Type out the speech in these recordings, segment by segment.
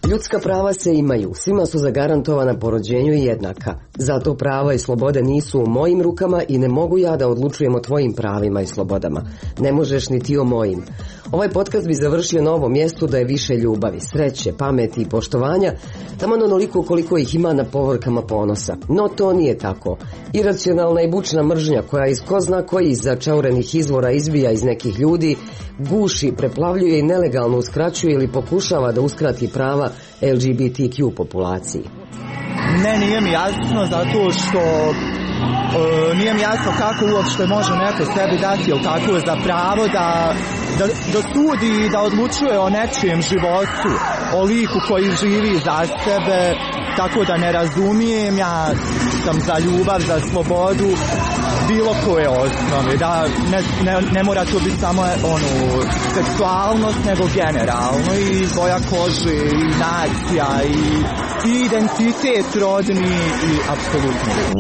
Ljudska prava se imaju, svima su zagarantovana po rođenju i jednaka. Zato prava i slobode nisu u mojim rukama i ne mogu ja da odlučujem o tvojim pravima i slobodama. Ne možeš ni ti o mojim. Ovaj podcast bi završio na ovom mjestu da je više ljubavi, sreće, pameti i poštovanja, taman onoliko koliko ih ima na povorkama ponosa. No to nije tako. Iracionalna i bučna mržnja koja iz ko zna kojih začaurenih izvora izbija iz nekih ljudi, guši, preplavljuje i nelegalno uskraćuje ili pokušava da uskrati prava LGBTQ populaciji. Ne, nije mi jasno zato što nije mi jasno kako uopšte može neko sebi dati tako za pravo da sudi i da odlučuje o nečijem životu, o liku koji živi za sebe, tako da ne razumijem, ja sam za ljubav, za slobodu, bilo koje osnove, da ne mora to biti samo seksualnost, nego generalno i boja kože i nacija i identitet rodni i apsolutno.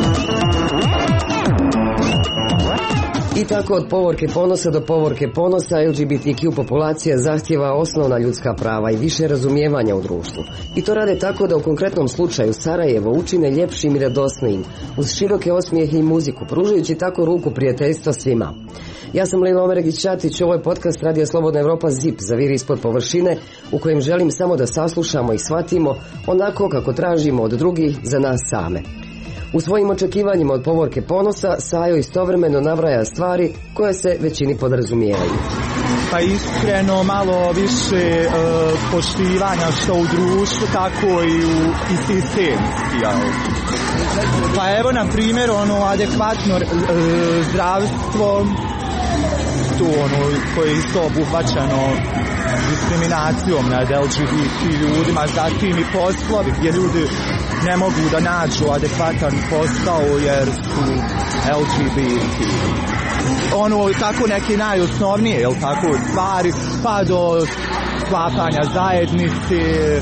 I tako od povorke ponosa do povorke ponosa LGBTQ populacija zahtjeva osnovna ljudska prava i više razumijevanja u društvu. I to rade tako da u konkretnom slučaju Sarajevo učine ljepšim i radosnijim, uz široke osmijehe i muziku, pružajući tako ruku prijateljstva svima. Ja sam Lejla Omeregić-Ćatić, ovo je podcast Radija Slobodna Evropa ZIP, zaviri ispod površine, u kojem želim samo da saslušamo i shvatimo onako kako tražimo od drugih za nas same. U svojim očekivanjima od povorke ponosa Sajo istovremeno nabraja stvari koje se većini podrazumijevaju. Pa iskreno malo više poštivanja što u društvu, tako i sistemski. Pa evo na primjer adekvatno zdravstvo, to koje je isto obuhvaćeno diskriminacijom nad LGBT ljudima, zatim i poslovi gdje ljudi ne mogu da nađu adekvatan posao jer su LGBT. Tako neke najosnovnije, stvari, pa do sklapanja zajednice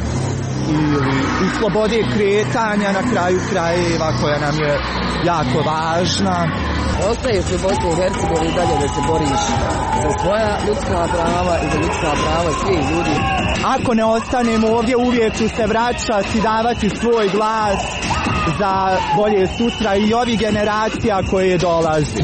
i slobode kretanja na kraju krajeva koja nam je jako važna. Ostaješ u Bosni i Hercegovini dalje da se boriš za svoja ljudska prava i za ljudska prava svih ljudi. Ako ne ostanem ovdje, uvijek ću se vraćati, davati svoj glas za bolje sutra i ovih generacija koje dolazi.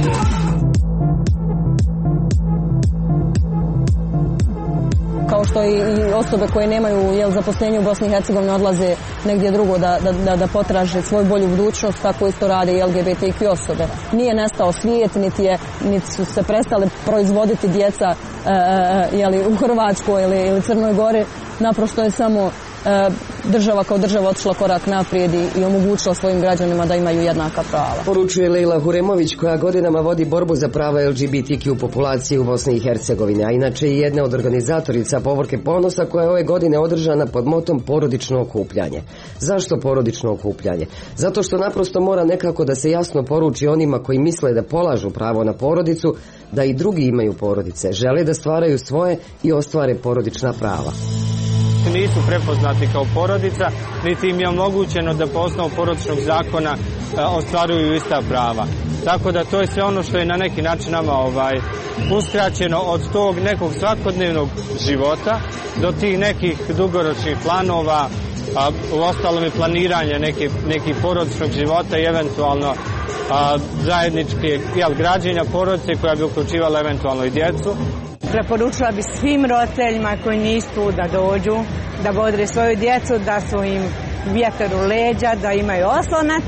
Kao što i osobe koje nemaju zaposlenje u Bosni i Hercegovini odlaze negdje drugo da potraže svoju bolju budućnost, tako isto rade i LGBTQ osobe. Nije nestao svijet, niti su se prestale proizvoditi djeca u Hrvatskoj ili Crnoj Gori. Naprosto je samo država kao država otišla korak naprijed i omogućila svojim građanima da imaju jednaka prava. Poručuje Lejla Huremović, koja godinama vodi borbu za prava LGBTQ populacije u Bosni i Hercegovini, a inače i jedna od organizatorica povorke ponosa koja je ove godine održana pod motom porodično okupljanje. Zašto porodično okupljanje? Zato što naprosto mora nekako da se jasno poruči onima koji misle da polažu pravo na porodicu, da i drugi imaju porodice, žele da stvaraju svoje i ostvare porodična prava. Nisu prepoznati kao porodica, niti im je omogućeno da po osnovu porodičnog zakona ostvaruju ista prava. Tako da to je sve ono što je na neki način nama uskraćeno od tog nekog svakodnevnog života do tih nekih dugoročnih planova, u ostalom i planiranja nekih porodičnog života i eventualno zajedničke građenja porodice koja bi uključivala eventualno i djecu. Preporučila bi svim roditeljima koji nisu tu da dođu, da bodre svoju djecu, da su im vjetar u leđa, da imaju oslonac.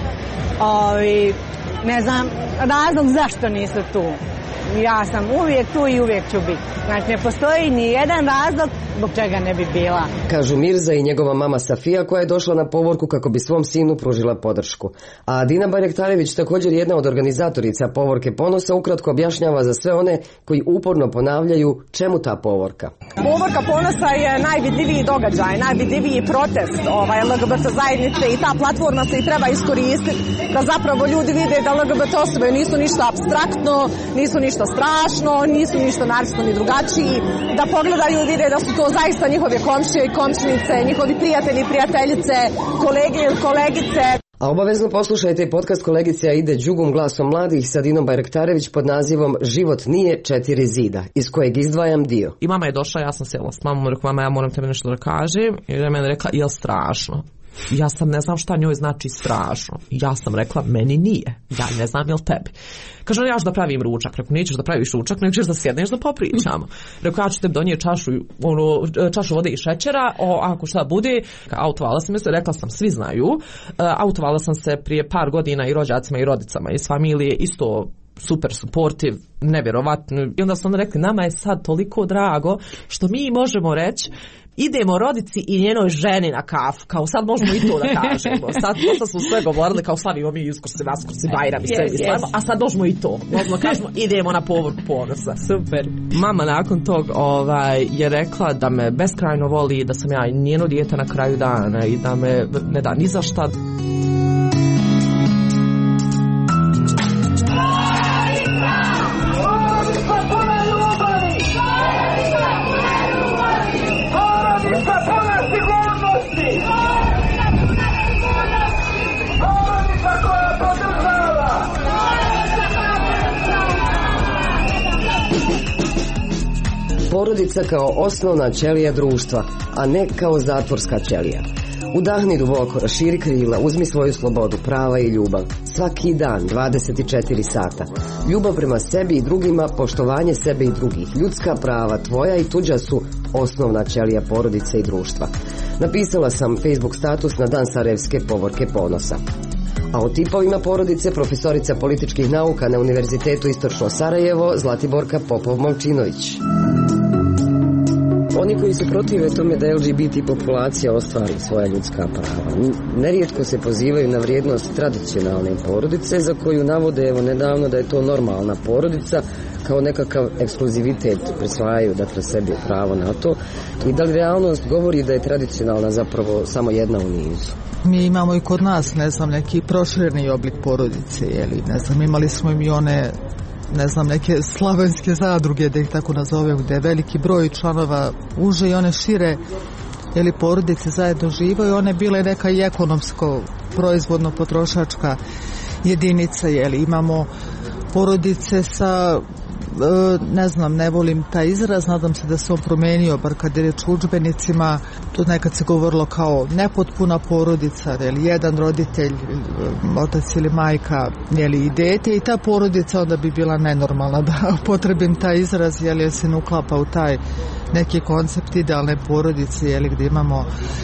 Ne znam razlog zašto nisu tu. Ja sam uvijek tu i uvijek ću biti. Znači ne postoji ni jedan razlog zbog čega ne bi bila. Kažu Mirza i njegova mama Safija, koja je došla na povorku kako bi svom sinu pružila podršku. A Dina Barjektarević, također jedna od organizatorica povorke ponosa, ukratko objašnjava za sve one koji uporno ponavljaju čemu ta povorka. Povorka ponosa je najvidljiviji događaj, najvidljiviji protest LGBT zajednice i ta platforma se i treba iskoristiti da zapravo ljudi vide da LGBT osobe nisu ništa apstraktno, nisu ništa strašno, nisu ništa naravno ni drugačiji, da pogledaju i vide da su to zaista njihove komšije i komšinice, njihovi prijatelji i prijateljice, kolege i kolegice. A obavezno poslušajte i podcast kolegice Aide Đugum glasom mladih sa Dinom Bajraktarević pod nazivom Život nije 4 zida, iz kojeg izdvajam dio. I mama je došla, ja sam sjela s mamom, rekla, mama, ja moram tebi nešto da kažem. I je meni rekla, jel strašno? Ja sam ne znam šta njoj znači strašno. Ja sam rekla, meni nije. Ja ne znam jel tebi. Kaže, ja ću da pravim ručak. Rekao, nećeš da praviš ručak, nego ćeš da sjedneš da popričamo. Rekao, ja ću tebi donijeti čašu vode i šećera, ako šta bude. Autovala sam se, rekla sam, svi znaju. Autovala sam se prije par godina i rođacima i rodicama iz familije, isto super supportiv, nevjerovatno. I onda su oni rekli, nama je sad toliko drago što mi možemo reći, idemo rodici i njenoj ženi na kafu, kao sad možemo i to da kažemo. Sad smo sve govorili, kao slavimo mi Uskrsi, Vaskrsi, Bajram i sve slavimo, a sad možemo i to. Možemo kažemo, idemo na povorku ponosa. Super. Mama nakon tog je rekla da me beskrajno voli, da sam ja njeno dijete na kraju dana i da me ne da ni za šta. Porodica kao osnovna ćelija društva, a ne kao zatvorska ćelija. Udahni duboko, raširi krila, uzmi svoju slobodu, prava i ljubav. Svaki dan, 24 sata. Ljubav prema sebi i drugima, poštovanje sebe i drugih. Ljudska prava, tvoja i tuđa su osnovna ćelija porodice i društva. Napisala sam Facebook status na dan Sarajevske povorke ponosa. A o tipovima porodice profesorica političkih nauka na Univerzitetu Istočno Sarajevo Zlatiborka Popov-Momčinović. Oni koji se protive tome da LGBT populacija ostvari svoja ljudska prava, nerijetko se pozivaju na vrijednost tradicionalne porodice za koju navode evo nedavno da je to normalna porodica, kao nekakav ekskluzivitet prisvajaju dakle sebi pravo na to. I da li realnost govori da je tradicionalna zapravo samo jedna u nizu? Mi imamo i kod nas, ne znam, neki prošireni oblik porodice, jeli, ne znam, imali smo i mi one, ne znam, neke slavenske zadruge, da ih tako nazovem, gdje je veliki broj članova uže i one šire, jeli, porodice zajedno živaju, one bile neka i ekonomsko, proizvodno potrošačka jedinica, jeli, imamo porodice sa, ne znam, ne volim taj izraz, nadam se da se on promenio, bar kad je reč o udžbenicima, tu nekad se govorilo kao nepotpuna porodica, jeli, jedan roditelj, otac ili majka, jeli, i dete, i ta porodica onda bi bila nenormalna, da potrebim taj izraz, jeli, se ne uklapa u taj neki koncept idealne porodice, jeli, gdje imamo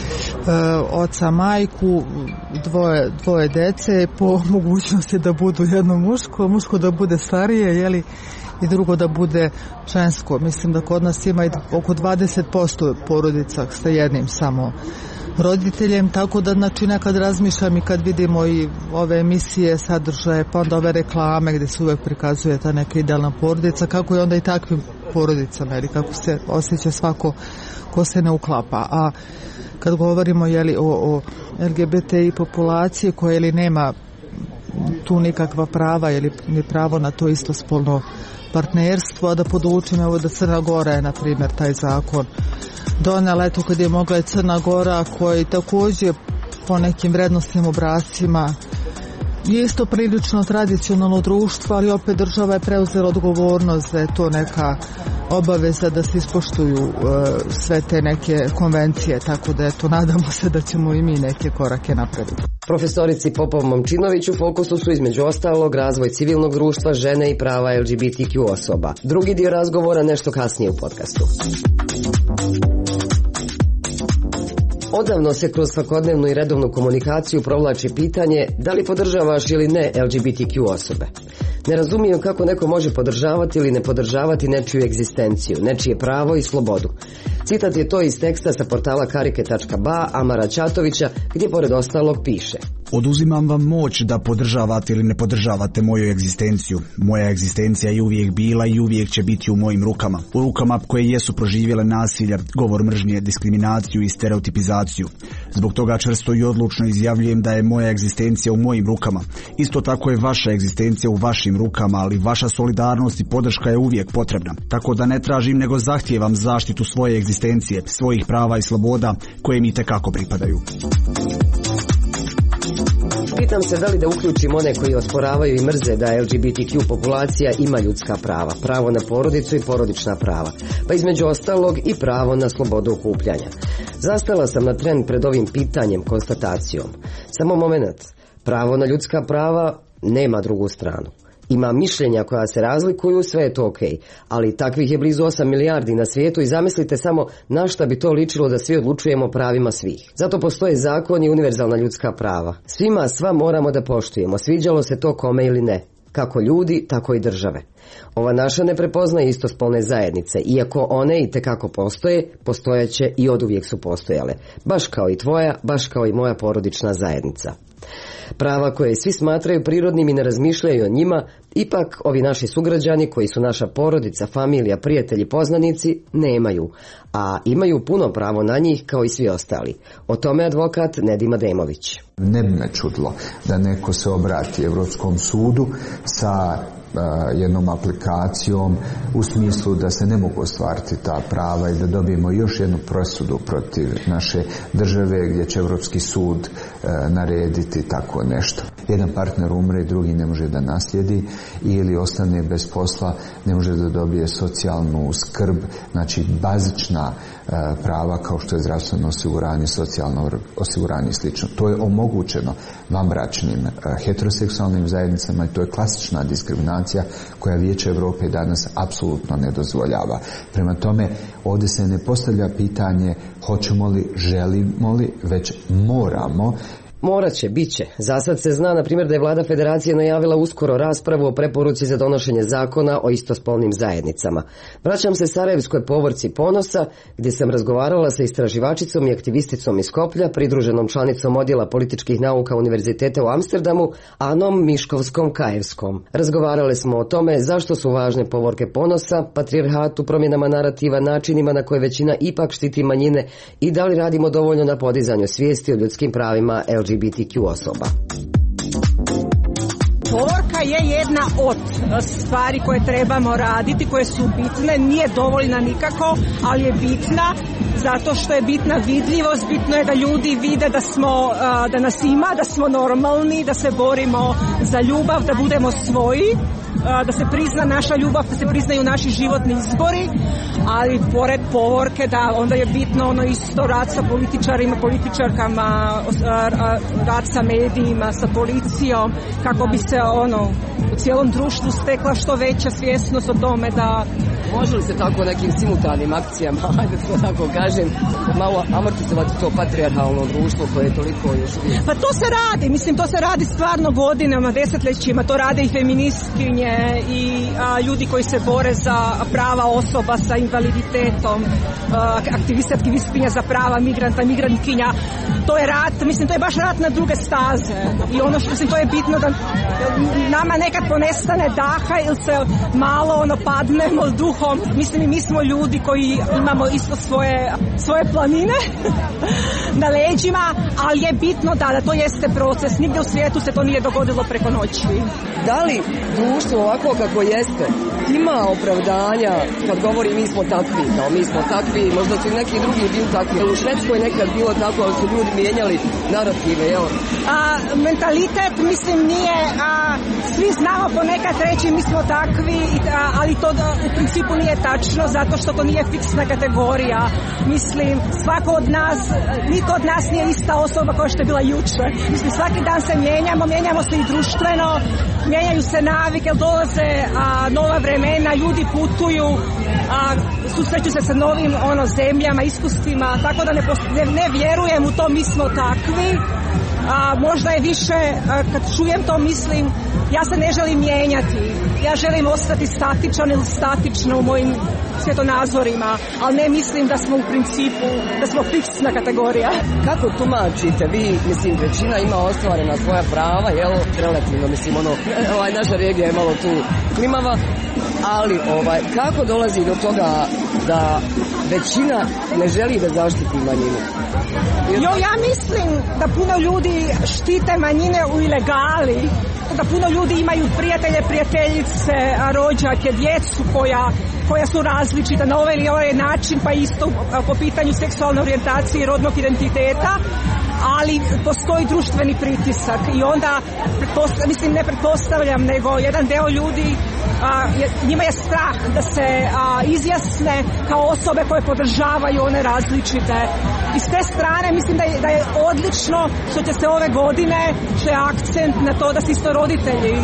oca, majku, dvoje dece, po mogućnosti da budu jedno muško da bude starije, jeli, i drugo da bude žensko. Mislim da kod nas ima oko 20% porodica sa jednim samo roditeljem, tako da znači nekad razmišljam i kad vidimo i ove emisije, sadržaje, pa onda ove reklame gdje se uvek prikazuje ta neka idealna porodica, kako je onda i takvim porodicama, ili kako se osjeća svako ko se ne uklapa. A kad govorimo, jeli, o LGBTI populaciji koja, jeli, nema tu nikakva prava ili ni pravo na to istospolno partnerstvo, a da podučim evo da Crna Gora je na primjer taj zakon donela, eto kad je mogla i Crna Gora koji također po nekim vrednostnim obrascima je isto prilično tradicionalno društvo, ali opet država je preuzela odgovornost da je to neka obaveza da se ispoštuju sve te neke konvencije, tako da eto nadamo se da ćemo i mi neke korake napraviti. Profesorici Popov-Momčinović u fokusu su između ostalog razvoj civilnog društva, žene i prava LGBTQ osoba. Drugi dio razgovora nešto kasnije u podcastu. Odavno se kroz svakodnevnu i redovnu komunikaciju provlači pitanje da li podržavaš ili ne LGBTQ osobe. Ne razumijem kako neko može podržavati ili ne podržavati nečiju egzistenciju, nečije pravo i slobodu. Citat je to iz teksta sa portala karike.ba Amara Ćatovića, gdje pored ostalog piše: Oduzimam vam moć da podržavate ili ne podržavate moju egzistenciju. Moja egzistencija je uvijek bila i uvijek će biti u mojim rukama. U rukama koje jesu proživjele nasilje, govor mržnje, diskriminaciju i stereotipizaciju. Zbog toga čvrsto i odlučno izjavljujem da je moja egzistencija u mojim rukama. Isto tako je vaša egzistencija u vašim rukama, ali vaša solidarnost i podrška je uvijek potrebna. Tako da ne tražim nego zahtijevam zaštitu svoje egzistencije, svojih prava i sloboda koje mi itekako pripadaju. Pitam se da li da uključim one koji osporavaju i mrze da LGBTQ populacija ima ljudska prava, pravo na porodicu i porodična prava, pa između ostalog i pravo na slobodu okupljanja. Zastala sam na tren pred ovim pitanjem, konstatacijom. Samo moment, pravo na ljudska prava nema drugu stranu. Ima mišljenja koja se razlikuju, sve je to okej, ali takvih je blizu 8 milijardi na svijetu i zamislite samo na šta bi to ličilo da svi odlučujemo o pravima svih. Zato postoje zakon i univerzalna ljudska prava. Svima sva moramo da poštujemo, sviđalo se to kome ili ne. Kako ljudi, tako i države. Ova naša ne prepoznaje istospolne zajednice, iako one i tekako postoje, postojaće i oduvijek su postojale. Baš kao i tvoja, baš kao i moja porodična zajednica. Prava koje svi smatraju prirodnim i ne razmišljaju o njima, ipak ovi naši sugrađani koji su naša porodica, familija, prijatelji, poznanici, nemaju, a imaju puno pravo na njih kao i svi ostali. O tome advokat Nedim Ademović. Ne bi me čudilo da neko se obrati Europskom sudu sa jednom aplikacijom u smislu da se ne mogu ostvariti ta prava i da dobijemo još jednu presudu protiv naše države gdje će Europski sud narediti tako nešto. Jedan partner umre i drugi ne može da naslijedi ili ostane bez posla, ne može da dobije socijalnu skrb, znači bazična prava kao što je zdravstveno osiguranje, socijalno osiguranje i slično. To je omogućeno vanbračnim heteroseksualnim zajednicama i to je klasična diskriminacija koja Vijeće Europe danas apsolutno ne dozvoljava. Prema tome, ovdje se ne postavlja pitanje hoćemo li, želimo li, već moramo. Morat će, bit će. Zasad se zna, na primjer, da je vlada federacije najavila uskoro raspravu o preporuci za donošenje zakona o istospolnim zajednicama. Vraćam se Sarajevskoj povorci Ponosa, gdje sam razgovarala sa istraživačicom i aktivisticom iz Skoplja, pridruženom članicom odjela političkih nauka Univerziteta u Amsterdamu, Anom Miškovskom-Kajevskom. Razgovarale smo o tome zašto su važne povorke Ponosa, patrijarhatu, promjenama narativa, načinima na koje većina ipak štiti manjine i da li radimo dovoljno na podizanju svijesti o ljudskim pravima LGBTQ osoba. Povorka je jedna od stvari koje trebamo raditi, koje su bitne, nije dovoljna nikako, ali je bitna zato što je bitna vidljivost, bitno je da ljudi vide da nas ima, da smo normalni, da se borimo za ljubav, da budemo svoji, da se prizna naša ljubav, da se priznaju naši životni izbori, ali pored povorke da onda je bitno ono isto rad sa političarima, političarkama, rad sa medijima, sa policijom, kako bi se u cijelom društvu stekla što veća svjesnost o tome da... Može li se tako nekim simultanim akcijama, ajde to tako kažem, malo amortizovati to patrijarhalno društvo koje je toliko još uvijek? Pa to se radi, to se radi stvarno godinama, desetljećima, to rade i feministkinje i ljudi koji se bore za prava osoba sa invaliditetom, aktivistkinje za prava migranta, migrantkinja. To je rat, to je baš rat na druge staze i ono što to je bitno da nama nekad ponestane daha ili se malo padnemo duhom. Mi smo ljudi koji imamo isto svoje planine na leđima, ali je bitno da to jeste proces. Nigdje u svijetu se to nije dogodilo preko noći. Da li društvo ovako kako jeste ima opravdanja kad govori mi smo takvi, možda su i neki drugi bili takvi. U Švedskoj nekad bilo tako, ali su ljudi mijenjali narative, jel? Mentalitet, nije, svi znamo ponekad reći mi smo takvi, ali to u principu nije tačno, zato što to nije fiksna kategorija. Svako od nas, niko od nas nije ista osoba kao što je bila jučer. Svaki dan se mijenjamo se i društveno, mijenjaju se navike, dolaze nova vremena, ljudi putuju, susreću se sa novim zemljama, iskustvima, tako da ne vjerujem u to mi smo takvi. Možda je više, kad čujem to ja se ne želim mijenjati, ja želim ostati statičan ili statična u mojim svjetonazorima, ali ne mislim da smo u principu, da smo fiksna kategorija. Kako tumačite vi, većina ima ostvarena svoja prava, relativno, naša regija je malo tu klimava, ali kako dolazi do toga da većina ne želi da zaštiti manjinu? Ja mislim da puno ljudi štite manjine u ilegali, da puno ljudi imaju prijatelje, prijateljice, rođake, djecu koja su različita na ovaj ili ovaj način, pa isto po pitanju seksualne orijentacije i rodnog identiteta, ali postoji društveni pritisak i onda, ne pretpostavljam, nego jedan deo ljudi, njima je strah da se izjasne kao osobe koje podržavaju one različite. I s te strane mislim da je odlično što će se ove godine, što je akcent na to da se isto roditelji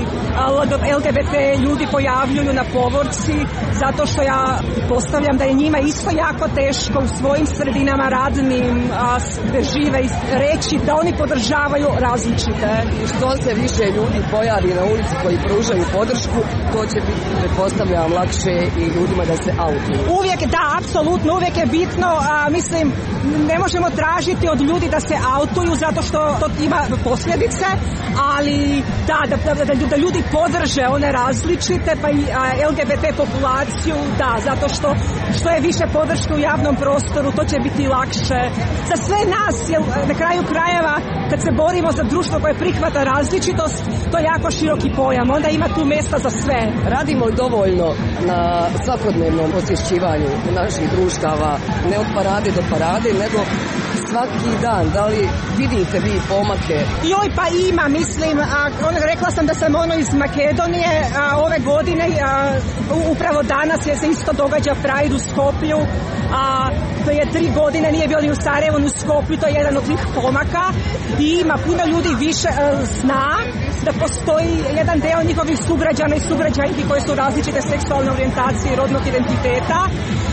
LGBT ljudi pojavljuju na povorci, zato što ja postavljam da je njima isto jako teško u svojim sredinama radnim gde žive reći da oni podržavaju različite. I što se više ljudi pojavi na ulici koji pružaju podršku, to će biti, pretpostavljam, lakše i ljudima da se autuju. Uvijek, da, apsolutno, uvijek je bitno, mislim, ne možemo tražiti od ljudi da se autuju zato što to ima posljedice, ali da ljudi podrže one različite, pa i LGBT populaciju, da, zato što je više podrške u javnom prostoru, to će biti lakše za sve nas, jer na kraju krajeva kad se borimo za društvo koje prihvata različitost, to je jako široki pojam, onda ima tu mjesta za sve. Radimo li dovoljno na svakodnevnom osvješćivanju naših društava, ne od parade do parade, nego svaki dan? Da li vidite vi pomake? Joj, pa ima, mislim, rekla sam da sam iz Makedonije, ove godine, upravo danas se isto događa Pride u Skoplju, to je 3 godine, nije bio ni u Sarajevu, ni u Skoplju, to je jedan od tih pomaka i ima puno ljudi više zna da postoji jedan deo njihovih sugrađana i sugrađanki koji su različite seksualne orijentacije i rodnog identiteta.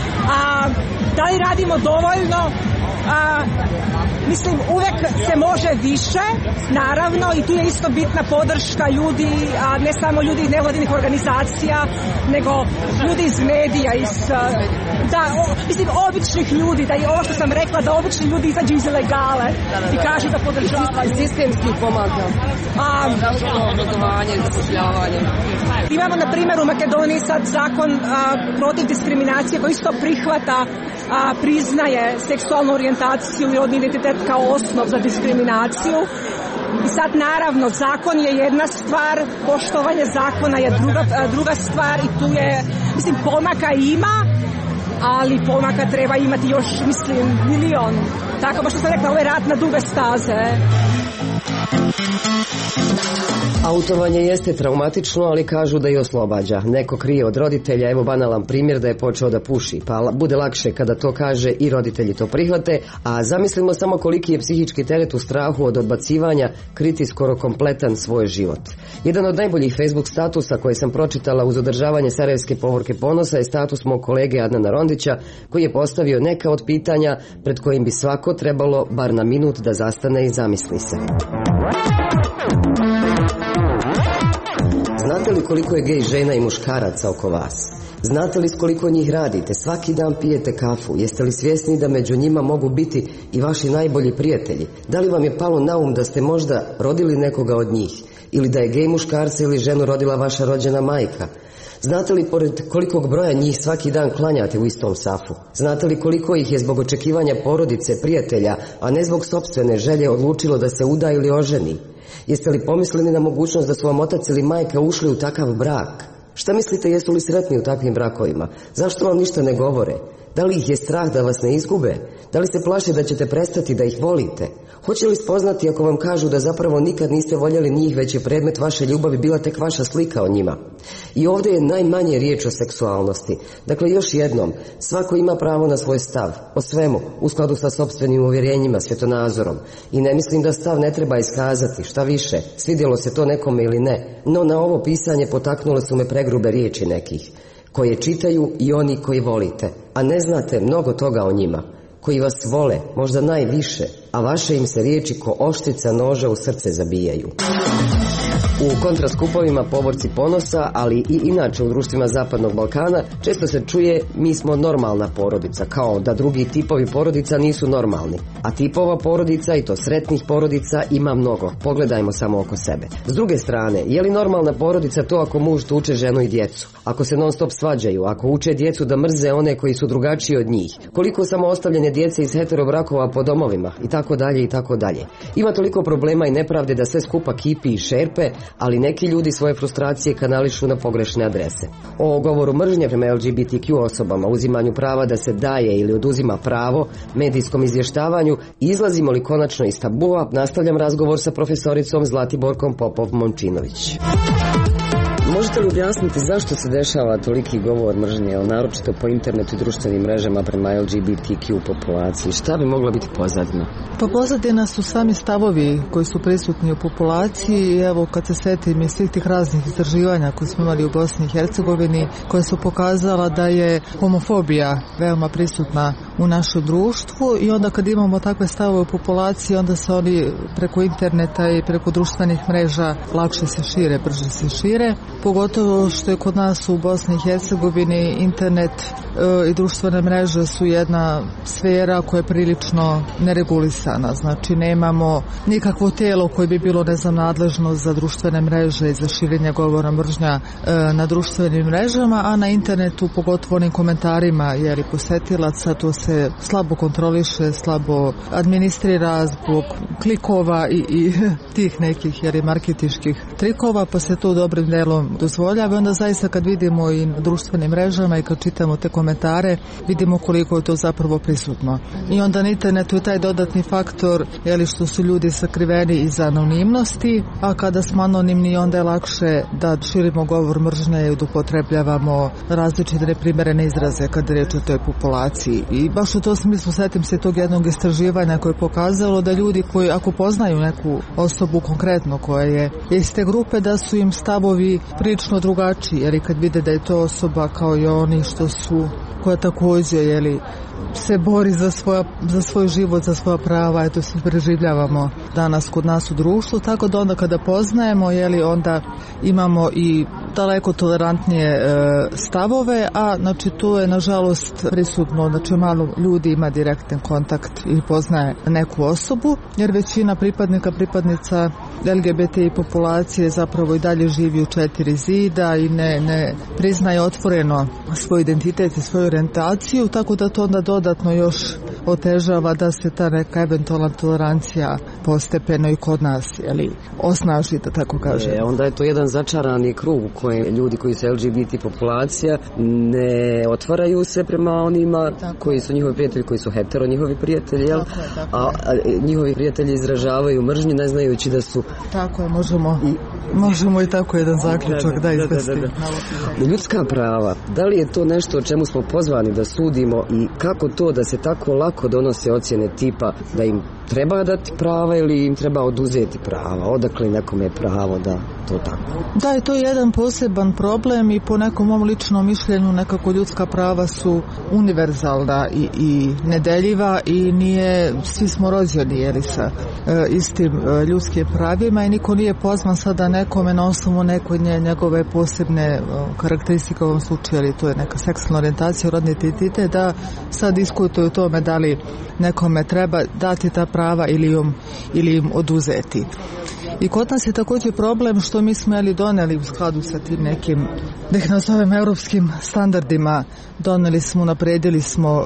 Da li radimo dovoljno? Mislim, uvek se može više, naravno, i tu je isto bitna podrška ljudi, ne samo ljudi iz nevladinih organizacija, nego ljudi iz medija, mislim, običnih ljudi, da je ovo što sam rekla, da obični ljudi izađu iz ilegale i kažu da podržavaju. Sistemskih pomaka, obrazovanje, zapošljavanje. Imamo, na primjer, u Makedoniji sad zakon protiv diskriminacije koji isto prihvata, priznaje seksualnu orijentaciju i rodni identitet kao osnov za diskriminaciju. I sad, naravno, zakon je jedna stvar, poštovanje zakona je druga stvar i tu je, mislim, pomaka ima, ali pomaka treba imati još, mislim, milion. Tako, baš što sam rekla, ovo je rat na duge staze. Autovanje jeste traumatično, ali kažu da i oslobađa. Neko krije od roditelja, evo banalan primjer da je počeo da puši, pa bude lakše kada to kaže i roditelji to prihvate, a zamislimo samo koliki je psihički teret u strahu od odbacivanja kriti skoro kompletan svoj život. Jedan od najboljih Facebook statusa koje sam pročitala uz održavanje Sarajevske povorke ponosa je status mog kolege Adnana Rondića, koji je postavio neka od pitanja pred kojim bi svako trebalo bar na minut da zastane i zamisli se. Znate li koliko je gej žena i muškaraca oko vas? Znate li s koliko njih radite? Svaki dan pijete kafu. Jeste li svjesni da među njima mogu biti i vaši najbolji prijatelji? Da li vam je palo na um da ste možda rodili nekoga od njih? Ili da je gej muškarca ili ženu rodila vaša rođena majka? Znate li pored kolikog broja njih svaki dan klanjate u istom safu? Znate li koliko ih je zbog očekivanja porodice, prijatelja, a ne zbog sopstvene želje odlučilo da se uda ili oženi? Jeste li pomislili na mogućnost da su vam otac ili majka ušli u takav brak? Šta mislite, jesu li sretni u takvim brakovima? Zašto vam ništa ne govore? Da li ih je strah da vas ne izgube? Da li se plaše da ćete prestati da ih volite? Hoće li spoznati ako vam kažu da zapravo nikad niste voljeli njih, već je predmet vaše ljubavi bila tek vaša slika o njima? I ovdje je najmanje riječ o seksualnosti. Dakle, još jednom, svako ima pravo na svoj stav, o svemu, u skladu sa sopstvenim uvjerenjima, svjetonazorom. I ne mislim da stav ne treba iskazati, šta više, svidjelo se to nekome ili ne, no na ovo pisanje potaknule su me pregrube riječi nekih, koje čitaju i oni koji volite, a ne znate mnogo toga o njima, koji vas vole, možda najviše, a vaše im se riječi ko oštrica noža u srce zabijaju. U kontraskupovima Povorci ponosa, ali i inače u društvima Zapadnog Balkana, često se čuje mi smo normalna porodica, kao da drugi tipovi porodica nisu normalni. A tipova porodica, i to sretnih porodica, ima mnogo. Pogledajmo samo oko sebe. S druge strane, je li normalna porodica to ako muž tuče ženu i djecu? Ako se non stop svađaju, ako uče djecu da mrze one koji su drugačiji od njih? Koliko samo ostavljanje djece iz heterobrakova po domovima? I tako dalje, i tako dalje. Ima toliko problema i nepravde da sve skupa kipi i šerpe, ali neki ljudi svoje frustracije kanališu na pogrešne adrese. O govoru mržnje prema LGBTQ osobama, uzimanju prava da se daje ili oduzima pravo, medijskom izvještavanju, izlazimo li konačno iz tabua, nastavljam razgovor sa profesoricom Zlatiborkom Popov-Momčinović. Možete li objasniti zašto se dešava toliki govor mržnje, naročito po internetu i društvenim mrežama prema LGBTQ populaciji? Šta bi mogla biti pozadina? Pa pozadina su sami stavovi koji su prisutni u populaciji i evo kad se setim iz svih tih raznih istraživanja koje smo imali u Bosni i Hercegovini, koje su pokazala da je homofobija veoma prisutna u našem društvu i onda kad imamo takve stavove u populaciji, onda se oni preko interneta i preko društvenih mreža lakše se šire, brže se šire. Pogotovo što je kod nas u Bosni i Hercegovini internet i društvene mreže su jedna sfera koja je prilično neregulisana. Znači nemamo nikakvo tijelo koje bi bilo nadležno za društvene mreže i za širenje govora mržnja na društvenim mrežama, a na internetu pogotovo onim komentarima posetilaca to se slabo kontroliše, slabo administrira zbog klikova i tih nekih marketinških trikova, pa se to dobrim delom dozvoljava. Onda zaista kad vidimo i na društvenim mrežama i kad čitamo te komentare, vidimo koliko je to zapravo prisutno. I onda na internetu je taj dodatni faktor što su ljudi sakriveni iza anonimnosti, a kada smo anonimni onda je lakše da širimo govor mržnje i da upotrebljavamo različite neprimerene izraze kada je reč o toj populaciji. I baš u tom smislu setim se tog jednog istraživanja koje je pokazalo da ljudi koji ako poznaju neku osobu konkretno koja je iz te grupe, da su im stavovi prilično drugačiji, jer i kad vide da je to osoba kao i oni što su, koja također se bori za svoj život, za svoja prava, eto se preživljavamo danas kod nas u društvu, tako da onda kada poznajemo, onda imamo i daleko tolerantnije stavove, a znači to je nažalost prisutno, znači malo ljudi ima direktan kontakt i poznaje neku osobu, jer većina pripadnica LGBT populacije zapravo i dalje živi u 4 zida i ne priznaje otvoreno svoj identitet i svoju orijentaciju, tako da to onda dodatno još otežava da se ta neka eventualna tolerancija postepeno i kod nas osnaži, da tako kaže. Onda je to jedan začarani krug u kojem ljudi koji su LGBT populacija ne otvaraju se prema onima koji su njihovi prijatelji, koji su hetero njihovi prijatelji, a njihovi prijatelji izražavaju mržnju ne znajući da su... Tako je, možemo i tako jedan zaključak da izvesti. Ljudska prava, da li je to nešto o čemu smo pozvani da sudimo i kako to da se tako lako donose ocjene tipa da im treba dati prava ili im treba oduzeti prava? Odakle nekome je pravo da to tako? Da, je to jedan poseban problem i po nekom mom ličnom mišljenju nekako ljudska prava su univerzalna i nedeljiva i svi smo rođeni sa istim ljudskim pravima i niko nije pozvan sada nekome na osnovu njegove posebne karakteristike u ovom slučaju, to je neka seksualna orijentacija, rodni identitet, da sad diskutuju o tome da li nekome treba dati ta prava ili im oduzeti. I kod nas je također problem što mi smo doneli u skladu sa tim nekim, da ih nazovem, europskim standardima, napredili smo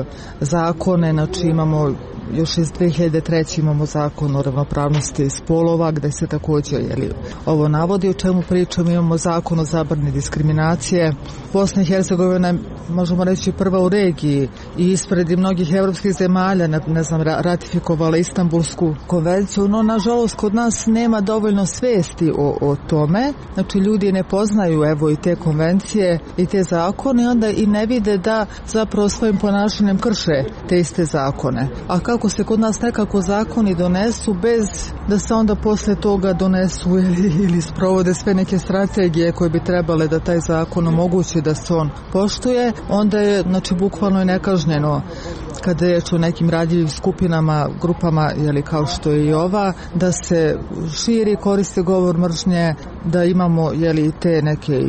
zakone, znači imamo još iz 2003. imamo zakon o ravnopravnosti spolova gdje se također ovo navodi o čemu pričam. Imamo zakon o zabrani diskriminacije. Bosna i Hercegovina je, možemo reći, prva u regiji i ispred mnogih evropskih zemalja ratifikovala Istanbulsku konvenciju, no nažalost kod nas nema dovoljno svijesti o tome. Znači ljudi ne poznaju i te konvencije i te zakone i onda i ne vide da zapravo svojim ponašanjem krše te iste zakone. A kako se kod nas nekako zakoni donesu bez da se onda posle toga donesu ili sprovode sve neke strategije koje bi trebale da taj zakon omogući da se on poštuje, onda je bukvalno i nekažnjeno kada je o nekim radljivim skupinama, grupama, kao što je i ova, da se širi, koriste govor mržnje, da imamo te neke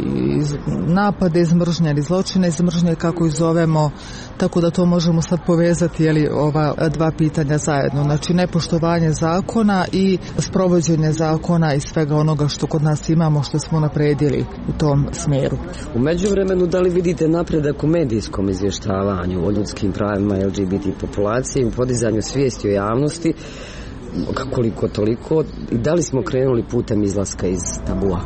napade iz mržnje ili zločine iz mržnje, kako ih zovemo, tako da to možemo sad povezati ova dva pitanja zajedno. Znači nepoštovanje zakona i sprovođenje zakona i svega onoga što kod nas imamo, što smo napredili u tom smjeru. U međuvremenu, da li vidite napredak u medijskom izvještavanju o ljudskim pravima LGBT populacije i u podizanju svijesti o javnosti koliko toliko, i da li smo krenuli putem izlaska iz tabua?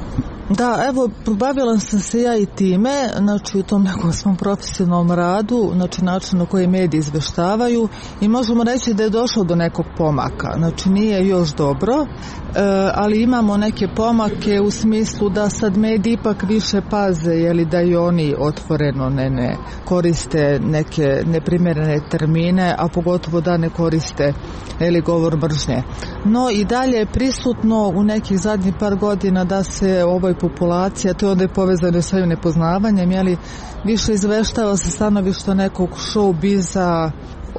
Da, evo, bavila sam se ja i time, znači u tom nekom svom profesionalnom radu, znači način na koji mediji izveštavaju, i možemo reći da je došlo do nekog pomaka, znači nije još dobro, ali imamo neke pomake u smislu da sad mediji ipak više paze, jeli, da i oni otvoreno ne koriste neke neprimjerene termine, a pogotovo da ne koriste ili govor mržnje. No i dalje je prisutno u nekih zadnjih par godina da se ovoj populacija, to je onda je povezano sa ovim nepoznavanjem, jeli, više izveštava sa stanovišta nekog showbiza,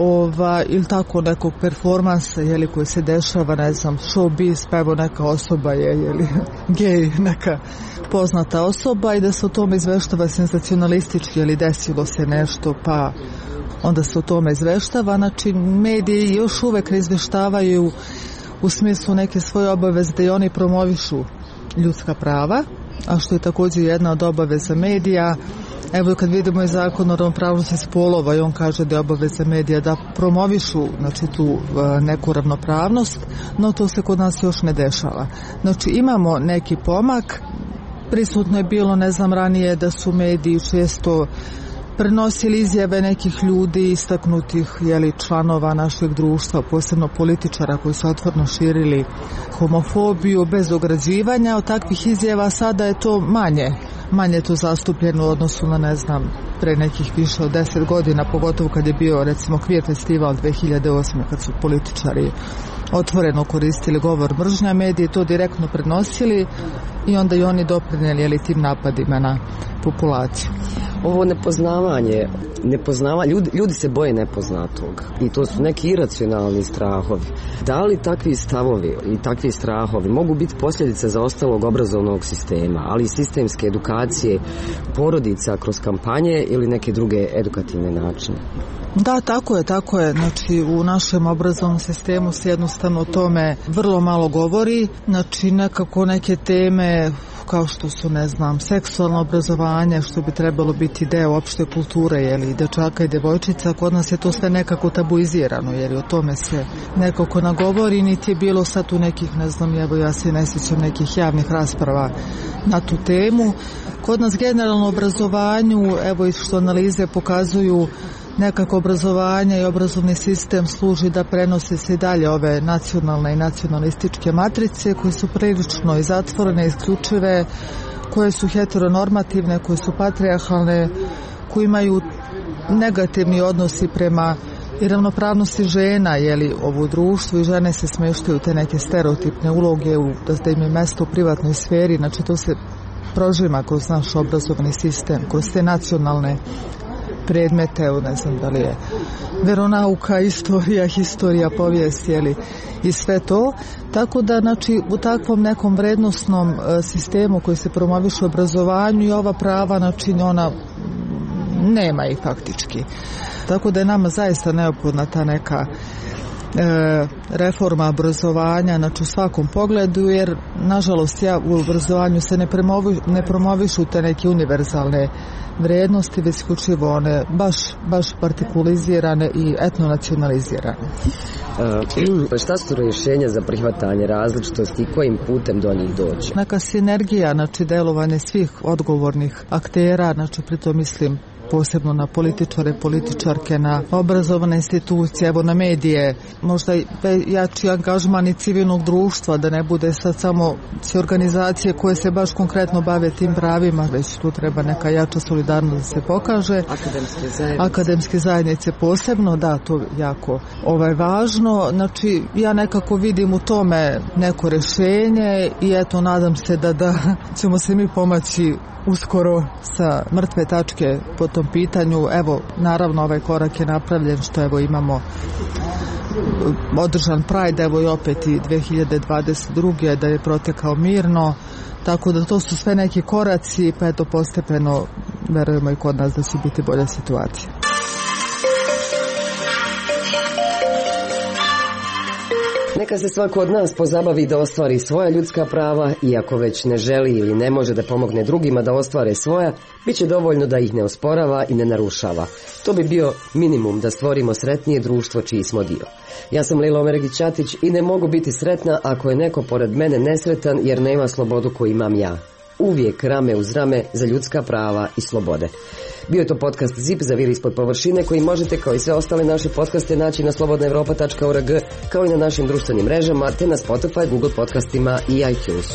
ili tako nekog performansa, jeli, koji se dešava, ne znam, showbiz, pa evo neka osoba je, gej, neka poznata osoba, i da se o tome izveštava senzacionalistički, jeli, desilo se nešto, pa onda se o tome izveštava. Znači, mediji još uvek ne izveštavaju u smislu neke svoje obaveze da i oni promovišu ljudska prava, a što je također jedna od obaveza medija. Evo, kad vidimo i zakon o ravnopravnosti spolova, i on kaže da je obaveza medija da promovišu, znači, tu neku ravnopravnost, no to se kod nas još ne dešava. Znači, imamo neki pomak. Prisutno je bilo, ne znam, ranije da su mediji često prenosili izjave nekih ljudi, istaknutih, jeli, članova našeg društva, posebno političara koji su otvoreno širili homofobiju bez ograđivanja. Od takvih izjava sada je to manje to zastupljeno u odnosu na, ne znam, pre nekih više od 10 godina, pogotovo kad je bio, recimo, Queer festival 2008. kad su političari otvoreno koristili govor mržnja, mediji to direktno prenosili i onda i oni doprinijeli tim napadima na populaciju. Ovo nepoznavanje, ljudi se boje nepoznatog i to su neki iracionalni strahovi. Da li takvi stavovi i takvi strahovi mogu biti posljedice zaostalog obrazovnog sistema, ali i sistemske edukacije porodica kroz kampanje ili neke druge edukativne načine? Da, tako je. Znači, u našem obrazovnom sistemu se jednostavno o tome vrlo malo govori. Znači, nekako neke teme kao što su, ne znam, seksualno obrazovanje, što bi trebalo biti deo opšte kulture, jeli, dečaka i devojčica, kod nas je to sve nekako tabuizirano, jer o tome se nekako nagovori, niti je bilo sad u nekih, ne znam, evo ja se ne sjećam nekih javnih rasprava na tu temu. Kod nas generalno obrazovanju, evo i što analize pokazuju, nekako obrazovanje i obrazovni sistem služi da prenose se i dalje ove nacionalne i nacionalističke matrice koje su prilično i zatvorene, isključive, koje su heteronormativne, koje su patrijarhalne, koje imaju negativni odnosi prema i ravnopravnosti žena, jeli, u društvu, i žene se smeštaju te neke stereotipne uloge da im je mesto u privatnoj sferi. Znači, to se prožima kroz naš obrazovni sistem, kroz te nacionalne predmete, ne znam da li je veronauka, historija, povijest, jeli, i sve to. Tako da, znači, u takvom nekom vrednosnom sistemu koji se promoviše u obrazovanju, i ova prava, znači, ona nema ih faktički. Tako da je nama zaista neophodna ta neka reforma obrazovanja, znači u svakom pogledu, jer nažalost u obrazovanju se ne promovišu te neke univerzalne vrednosti, već isključivo one baš partikulizirane i etnonacionalizirane. Šta su rješenja za prihvatanje različitosti i kojim putem do njih doći? Neka sinergija, znači delovanje svih odgovornih aktera, znači pritom mislim posebno na političare, političarke, na obrazovane institucije, evo na medije, možda jači angažman i civilnog društva, da ne bude sad samo organizacije koje se baš konkretno bave tim pravima, već tu treba neka jača solidarnost da se pokaže. Akademske zajednice posebno, da, to jako važno. Znači, ja nekako vidim u tome neko rješenje i eto, nadam se da ćemo se mi pomaći uskoro sa mrtve tačke po tom pitanju. Evo, naravno, ovaj korak je napravljen, što evo imamo održan Pride, evo i opet i 2022. da je protekao mirno, tako da to su sve neki koraci, pa eto postepeno verujemo i kod nas da će biti bolja situacija. Neka se svako od nas pozabavi da ostvari svoja ljudska prava i ako već ne želi ili ne može da pomogne drugima da ostvare svoja, bit će dovoljno da ih ne osporava i ne narušava. To bi bio minimum da stvorimo sretnije društvo čiji smo dio. Ja sam Lila Omeregić-Ćatić i ne mogu biti sretna ako je neko pored mene nesretan jer nema slobodu koju imam ja. Uvijek rame uz rame za ljudska prava i slobode. Bio je to podcast ZIP za Vir ispod površine koji možete kao i sve ostale naše podcaste naći na slobodnaevropa.org kao i na našim društvenim mrežama te na Spotify, Google podcastima i iTunesu.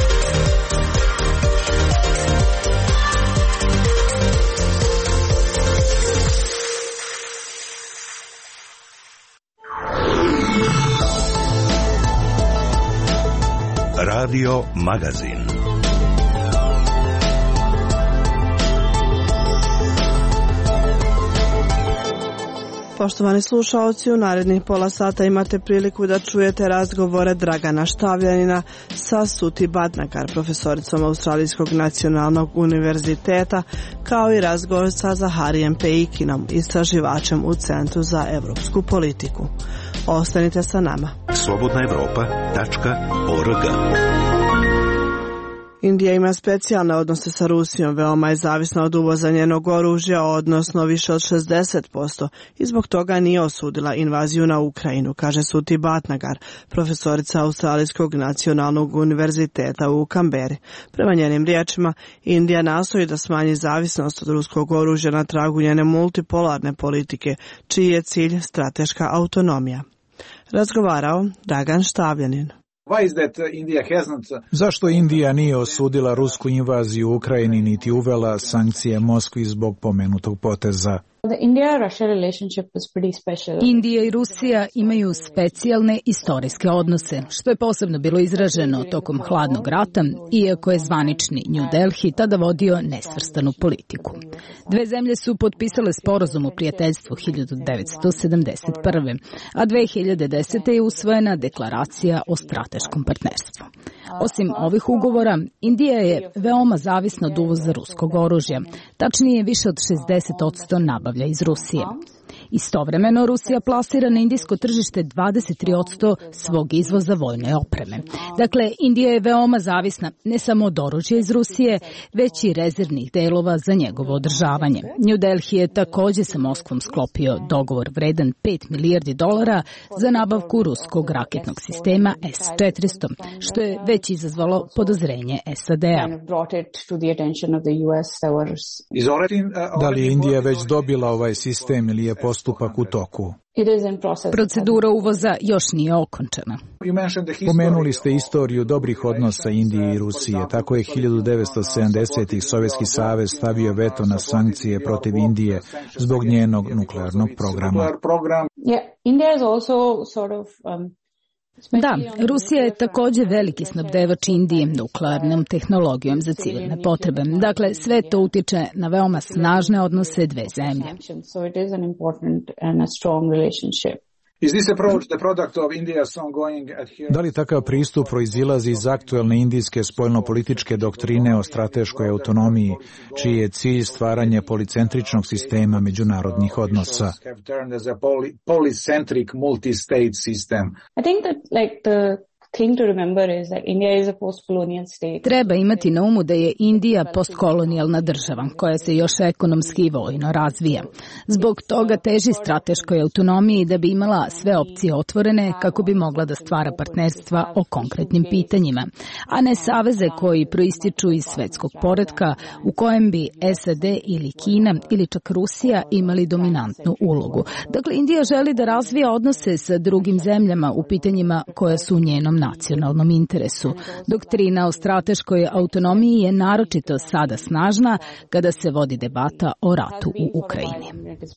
Radio Magazin. Poštovani slušaoci, u narednih pola sata imate priliku da čujete razgovore Dragana Štavljanina sa Suti Badnagar, profesoricom Australijskog nacionalnog univerziteta, kao i razgovor sa Zaharijem Peikinom, istraživačem u Centru za evropsku politiku. Ostanite sa nama. slobodnaevropa.org. Indija ima specijalne odnose sa Rusijom, veoma je zavisna od uvoza njenog oružja, odnosno više od 60%, i zbog toga nije osudila invaziju na Ukrajinu, kaže Suti Badnagar, profesorica Australijskog nacionalnog univerziteta u Kamberi. Prema njenim riječima, Indija nastoji da smanji zavisnost od ruskog oružja na tragu njene multipolarne politike, čiji je cilj strateška autonomija. Razgovarao Dragan Štavljanin. Zašto Indija nije osudila rusku invaziju u Ukrajini niti uvela sankcije Moskvi zbog pomenutog poteza? Indija i Rusija imaju specijalne istorijske odnose, što je posebno bilo izraženo tokom hladnog rata, iako je zvanični New Delhi tada vodio nesvrstanu politiku. Dve zemlje su potpisale sporazum o prijateljstvu 1971. a 2010. je usvojena deklaracija o strateškom partnerstvu. Osim ovih ugovora, Indija je veoma zavisna od uvoza ruskog oružja, tačnije više od 60% nabavlja iz Rusije. Istovremeno, Rusija plasira na indijsko tržište 23% svog izvoza vojne opreme. Dakle, Indija je veoma zavisna ne samo od oružja iz Rusije, već i rezervnih delova za njegovo održavanje. New Delhi je također sa Moskvom sklopio dogovor vredan $5 milijardi za nabavku ruskog raketnog sistema S-400, što je već izazvalo podozrenje SAD-a. Da li je Indija već dobila ovaj sistem ili je postupak u toku? Procedura uvoza još nije okončana. Pomenuli ste istoriju dobrih odnosa Indije i Rusije. Tako je 1970-ih Sovjetski savez stavio veto na sankcije protiv Indije zbog njenog nuklearnog programa. Da, Rusija je također veliki snabdevač Indije nuklearnom tehnologijom za civilne potrebe. Dakle, sve to utiče na veoma snažne odnose dve zemlje. Da li takav pristup proizilazi iz aktuelne indijske spoljnopolitičke doktrine o strateškoj autonomiji, čiji je cilj stvaranje policentričnog sistema međunarodnih odnosa? Treba imati na umu da je Indija postkolonijalna država koja se još ekonomski i vojno razvija. Zbog toga teži strateškoj autonomiji da bi imala sve opcije otvorene kako bi mogla da stvara partnerstva o konkretnim pitanjima, a ne saveze koji proističu iz svetskog poretka u kojem bi SAD ili Kina ili čak Rusija imali dominantnu ulogu. Dakle, Indija želi da razvija odnose sa drugim zemljama u pitanjima koja su u njenom nacionalnom interesu. Doktrina o strateškoj autonomiji je naročito sada snažna kada se vodi debata o ratu u Ukrajini.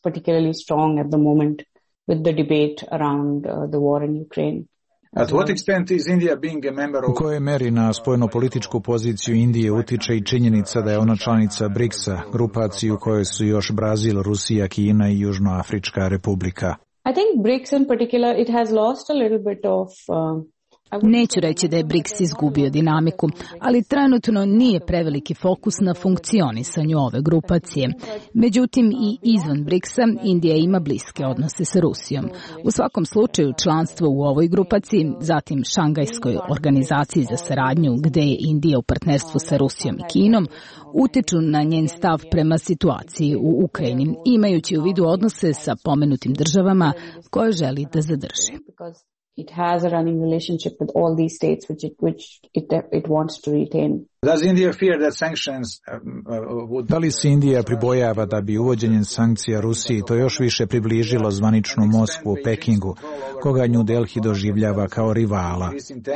U kojoj meri na spoljnopolitičku poziciju Indije utiče i činjenica da je ona članica BRICS-a, grupaciju u kojoj su još Brazil, Rusija, Kina i Južnoafrička republika? Neću reći da je BRICS izgubio dinamiku, ali trenutno nije preveliki fokus na funkcionisanju ove grupacije. Međutim, i izvan BRICS-a Indija ima bliske odnose sa Rusijom. U svakom slučaju članstvo u ovoj grupaciji, zatim Šangajskoj organizaciji za saradnju, gde je Indija u partnerstvu sa Rusijom i Kinom, utiču na njen stav prema situaciji u Ukrajini, imajući u vidu odnose sa pomenutim državama koje želi da zadrži. It has a running relationship with all these states which it wants to retain. Da li se Indija pribojava da bi uvođenjem sankcija Rusiji to još više približilo zvaničnu Moskvu u Pekingu, koga New Delhi doživljava kao rivala?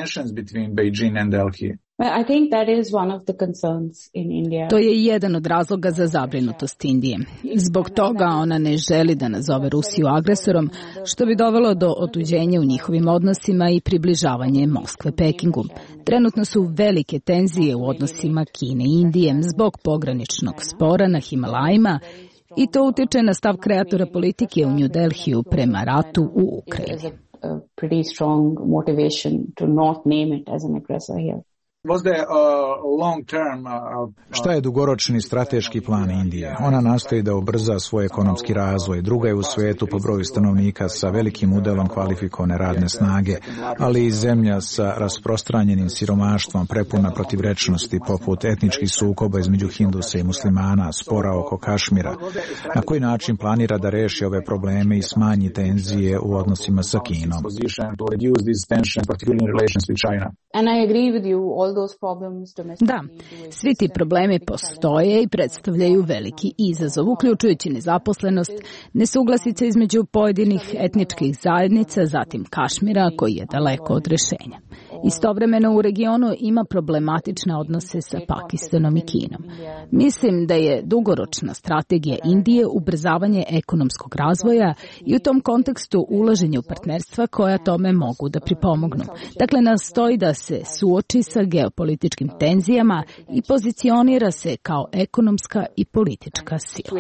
I think that is one of the concerns in India. To je jedan od razloga za zabrinutost Indije. Zbog toga ona ne želi da nazove Rusiju agresorom, što bi dovelo do otuđenja u njihovim odnosima i približavanje Moskve Pekingu. Trenutno su velike tenzije u odnosima Kine i Indije zbog pograničnog spora na Himalajima i to utiče na stav kreatora politike u New Delhiju prema ratu u Ukrajini. Pretty strong motivation to not name it as an aggressor here. Šta je dugoročni strateški plan Indije? Ona nastoji da ubrza svoj ekonomski razvoj. Druga je u svetu po broju stanovnika sa velikim udelom kvalifikovane radne snage, ali i zemlja sa rasprostranjenim siromaštvom prepuna protivrečnosti poput etničkih sukoba između Hindusa i muslimana, spora oko Kašmira. Na koji način planira da reši ove probleme i smanji tenzije u odnosima sa Kinom? And I agree with you, all Da, svi ti problemi postoje i predstavljaju veliki izazov, uključujući nezaposlenost, nesuglasice između pojedinih etničkih zajednica, zatim Kašmira, koji je daleko od rešenja. Istovremeno u regionu ima problematične odnose sa Pakistanom i Kinom. Mislim da je dugoročna strategija Indije ubrzavanje ekonomskog razvoja i u tom kontekstu ulaženje u partnerstva koja tome mogu da pripomognu. Dakle, nastoji da se suoči sa geopolitičkim tenzijama i pozicionira se kao ekonomska i politička sila.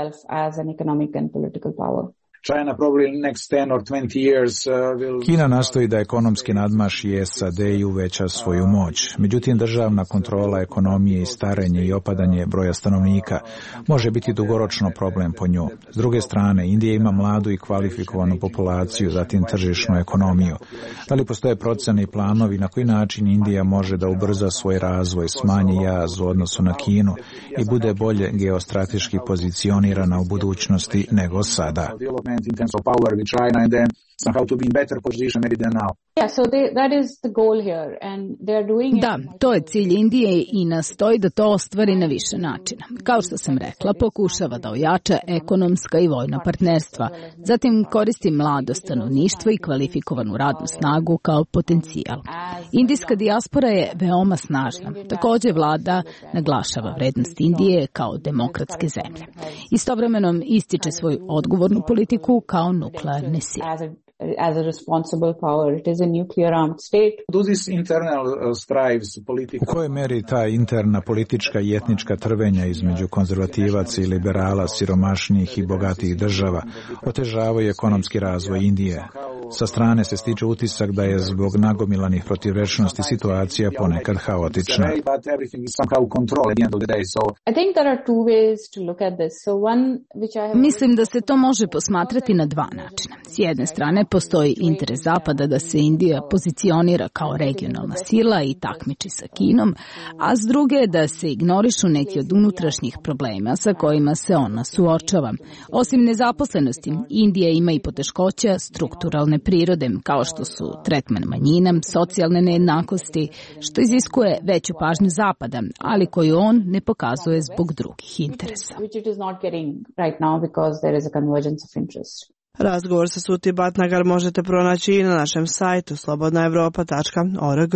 Kina nastoji da ekonomski nadmaši SAD i uveća svoju moć. Međutim, državna kontrola ekonomije i starenje i opadanje broja stanovnika može biti dugoročno problem po nju. S druge strane, Indija ima mladu i kvalifikovanu populaciju, zatim tržišnu ekonomiju. Da li postoje procene i planovi na koji način Indija može da ubrza svoj razvoj, smanji jaz u odnosu na Kinu i bude bolje geostrateški pozicionirana u budućnosti nego sada? In terms of power with China and then somehow to be in better position maybe than now. Yeah, so that is the goal here and they are doing it. Da, to je cilj Indije i nastoji da to ostvari na više načina. Kao što sam rekla, pokušava da ojača ekonomska i vojna partnerstva. Zatim koristi mlado stanovništvo i kvalifikovanu radnu snagu kao potencijal. Indijska dijaspora je veoma snažna. Također vlada naglašava vrednost Indije kao demokratske zemlje. Istovremeno ističe svoju odgovornu politiku kao nuklearne sile. As a responsible power, it is a nuclear armed state. U kojoj meri ta interna politička i etnička trvenja između konzervativaca i liberala, siromašnijih i bogatijih država otežavaju ekonomski razvoj Indije? Sa strane se stiče utisak da je zbog nagomilanih protivrečnosti situacija ponekad haotična. Mislim da se to može posmatrati na dva načina. S jedne strane postoji interes Zapada da se Indija pozicionira kao regionalna sila i takmiči sa Kinom, a s druge da se ignorišu neki od unutrašnjih problema sa kojima se ona suočava. Osim nezaposlenosti, Indija ima i poteškoća strukturalne prirode, kao što su tretman manjina, socijalne nejednakosti, što iziskuje veću pažnju Zapada, ali koju on ne pokazuje zbog drugih interesa. Razgovor sa Suti Bhatnagar možete pronaći i na našem sajtu slobodnaevropa.org.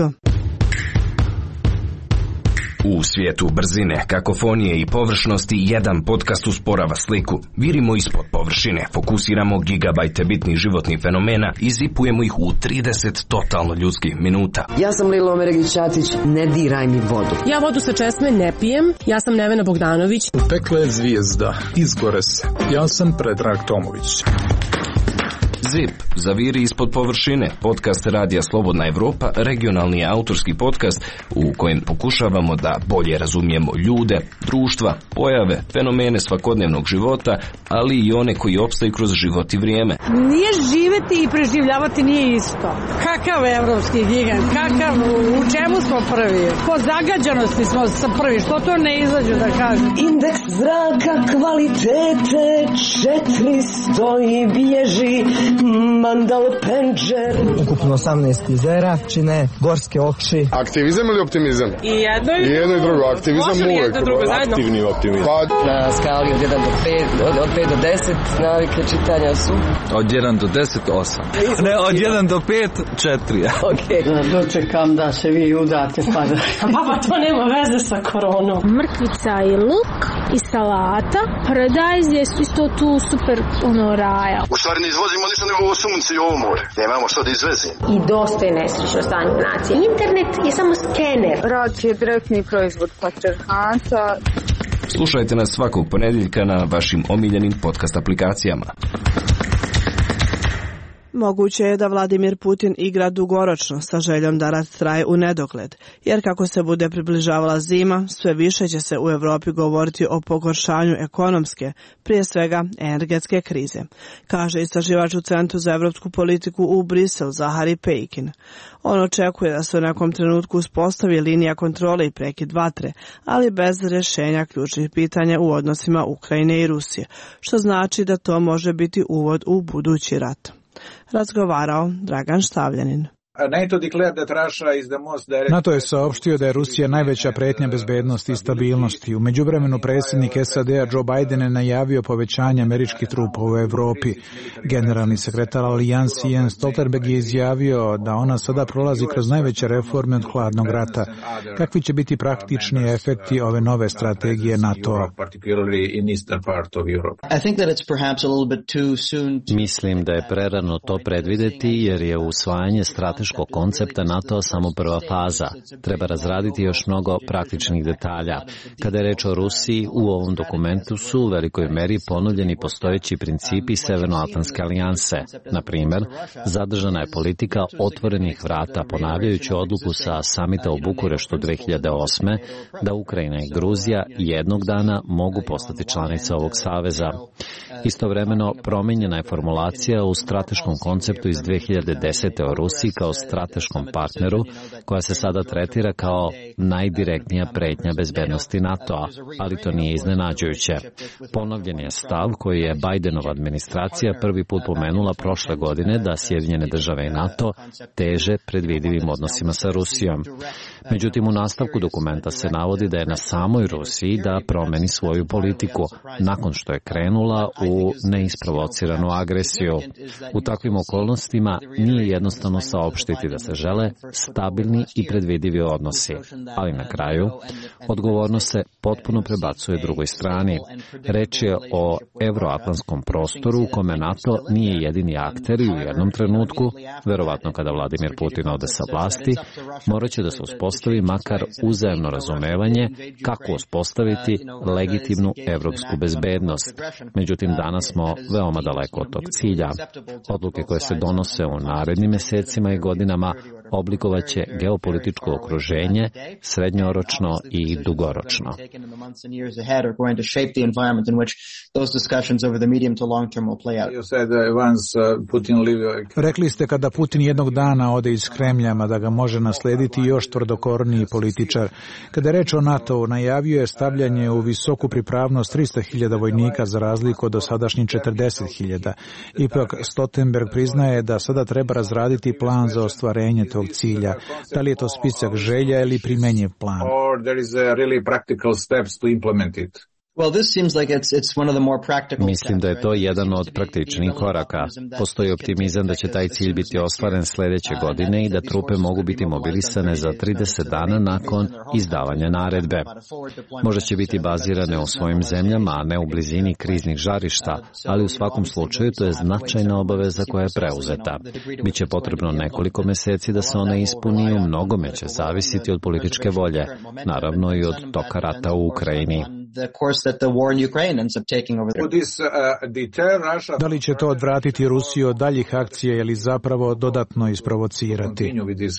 U svijetu brzine, kakofonije i površnosti jedan podcast usporava sliku. Virimo ispod površine, fokusiramo gigabajte bitnih životnih fenomena i zipujemo ih u 30 totalno ljudskih minuta. Ja sam Lilo Omeregić-Ćatić, ne diraj mi vodu. Ja vodu sa česme ne pijem, ja sam Nevena Bogdanović. U pekle je zvijezda, izgore se. Ja sam Predrag Tomović. ZIP, Zaviri ispod površine, podcast Radija Slobodna Evropa, regionalni autorski podcast u kojem pokušavamo da bolje razumijemo ljude, društva, pojave, fenomene svakodnevnog života, ali i one koji opstaju kroz život i vrijeme. Nije živeti i preživljavati nije isto. Kakav evropski gigant, kakav, u čemu smo prvi? Po zagađanosti smo prvi, što to ne izađu da kažem? Indeks zraka kvalitete 400 i bježi Mandal Penđer. Ukupno 18 jezera čine gorske okši. Aktivizam ili optimizam? I jedno i drugo. Aktivizam uvek. Aktivni optimizam. Na skali od 1 do 5, od 5 do 10 navike čitanja su? Od 1 do 10, 8. Ne, od 1 do 5, 4. Ok. Dočekam da se vi udate pa da... Baba, to nema veze sa koronom. Mrkvica i luk i salata. Paradajz je isto tu super raja. U stvari ne izvozimo ništa nego ovo sunce i ovo more. Nemamo što da izvezimo. I dosta je nesrećno stanje nacije. Internet je samo skener. Rad je direktni proizvod patriarhata. Slušajte nas svakog ponedjeljka na vašim omiljenim podcast aplikacijama. Moguće je da Vladimir Putin igra dugoročno sa željom da rat traje u nedogled, jer kako se bude približavala zima, sve više će se u Europi govoriti o pogoršanju ekonomske, prije svega energetske krize, kaže istraživač u Centru za evropsku politiku u Brisel Zahari Pejkin. On očekuje da se u nekom trenutku uspostavi linija kontrole i prekid vatre, ali bez rješenja ključnih pitanja u odnosima Ukrajine i Rusije, što znači da to može biti uvod u budući rat. Razgovarao Dragan Štavljanin. NATO je saopštio da je Rusija najveća pretnja bezbednosti i stabilnosti. U međuvremenu predsjednik SAD-a Joe Biden je najavio povećanje američkih trupa u Europi. Generalni sekretar alijansi Jens Stoltenberg je izjavio da ona sada prolazi kroz najveće reforme od hladnog rata. Kakvi će biti praktični efekti ove nove strategije NATO-a? Mislim da je prerano to predvideti jer je usvajanje strateškog koncepta NATO samo prva faza. Treba razraditi još mnogo praktičnih detalja. Kada je reč o Rusiji, u ovom dokumentu su u velikoj meri ponovljeni postojeći principi Severnoatlantske alijanse. Na primjer, zadržana je politika otvorenih vrata, ponavljajući odluku sa samita u Bukureštu 2008. da Ukrajina i Gruzija jednog dana mogu postati članice ovog saveza. Istovremeno, promijenjena je formulacija u strateškom konceptu iz 2010. o Rusiji kao strateškom partneru, koja se sada tretira kao najdirektnija pretnja bezbednosti NATO-a, ali to nije iznenađujuće. Ponovljen je stav koji je Bidenova administracija prvi put pomenula prošle godine da Sjedinjene države i NATO teže predvidivim odnosima sa Rusijom. Međutim, u nastavku dokumenta se navodi da je na samoj Rusiji da promeni svoju politiku, nakon što je krenula u neisprovociranu agresiju. U takvim okolnostima nije jednostavno saopštiti da se žele stabilni i predvidivi odnosi, ali na kraju odgovornost se potpuno prebacuje drugoj strani. Reč je o evroatlantskom prostoru u kome NATO nije jedini akter i u jednom trenutku, verovatno kada Vladimir Putin ode sa vlasti, morat će da se uspostavi makar uzajamno razumevanje kako uspostaviti legitimnu evropsku bezbednost. Međutim, danas smo veoma daleko od tog cilja. Odluke koje se donose u narednim mjesecima i godinama oblikovaće geopolitičko okruženje srednjoročno i dugoročno. Rekli ste kada Putin jednog dana ode iz Kremlja, da ga može naslediti još tvrdokorniji političar. Kada je reč o NATO, najavio je stavljanje u visoku pripravnost 300.000 vojnika za razliku od dosadašnjih 40.000. Ipak Stoltenberg priznaje da sada treba razraditi plan za ostvarenje tog cilja. Da li je to spisak želja ili primenjiv plan? Mislim da je to jedan od praktičnih koraka. Postoji optimizam da će taj cilj biti ostvaren sljedeće godine i da trupe mogu biti mobilisane za 30 dana nakon izdavanja naredbe. Možda će biti bazirane u svojim zemljama, a ne u blizini kriznih žarišta, ali u svakom slučaju to je značajna obaveza koja je preuzeta. Biće potrebno nekoliko mjeseci da se ona ispuni i u mnogome će zavisiti od političke volje, naravno i od toka rata u Ukrajini. Da li će to odvratiti Rusiju od daljih akcija ili zapravo dodatno isprovocirati?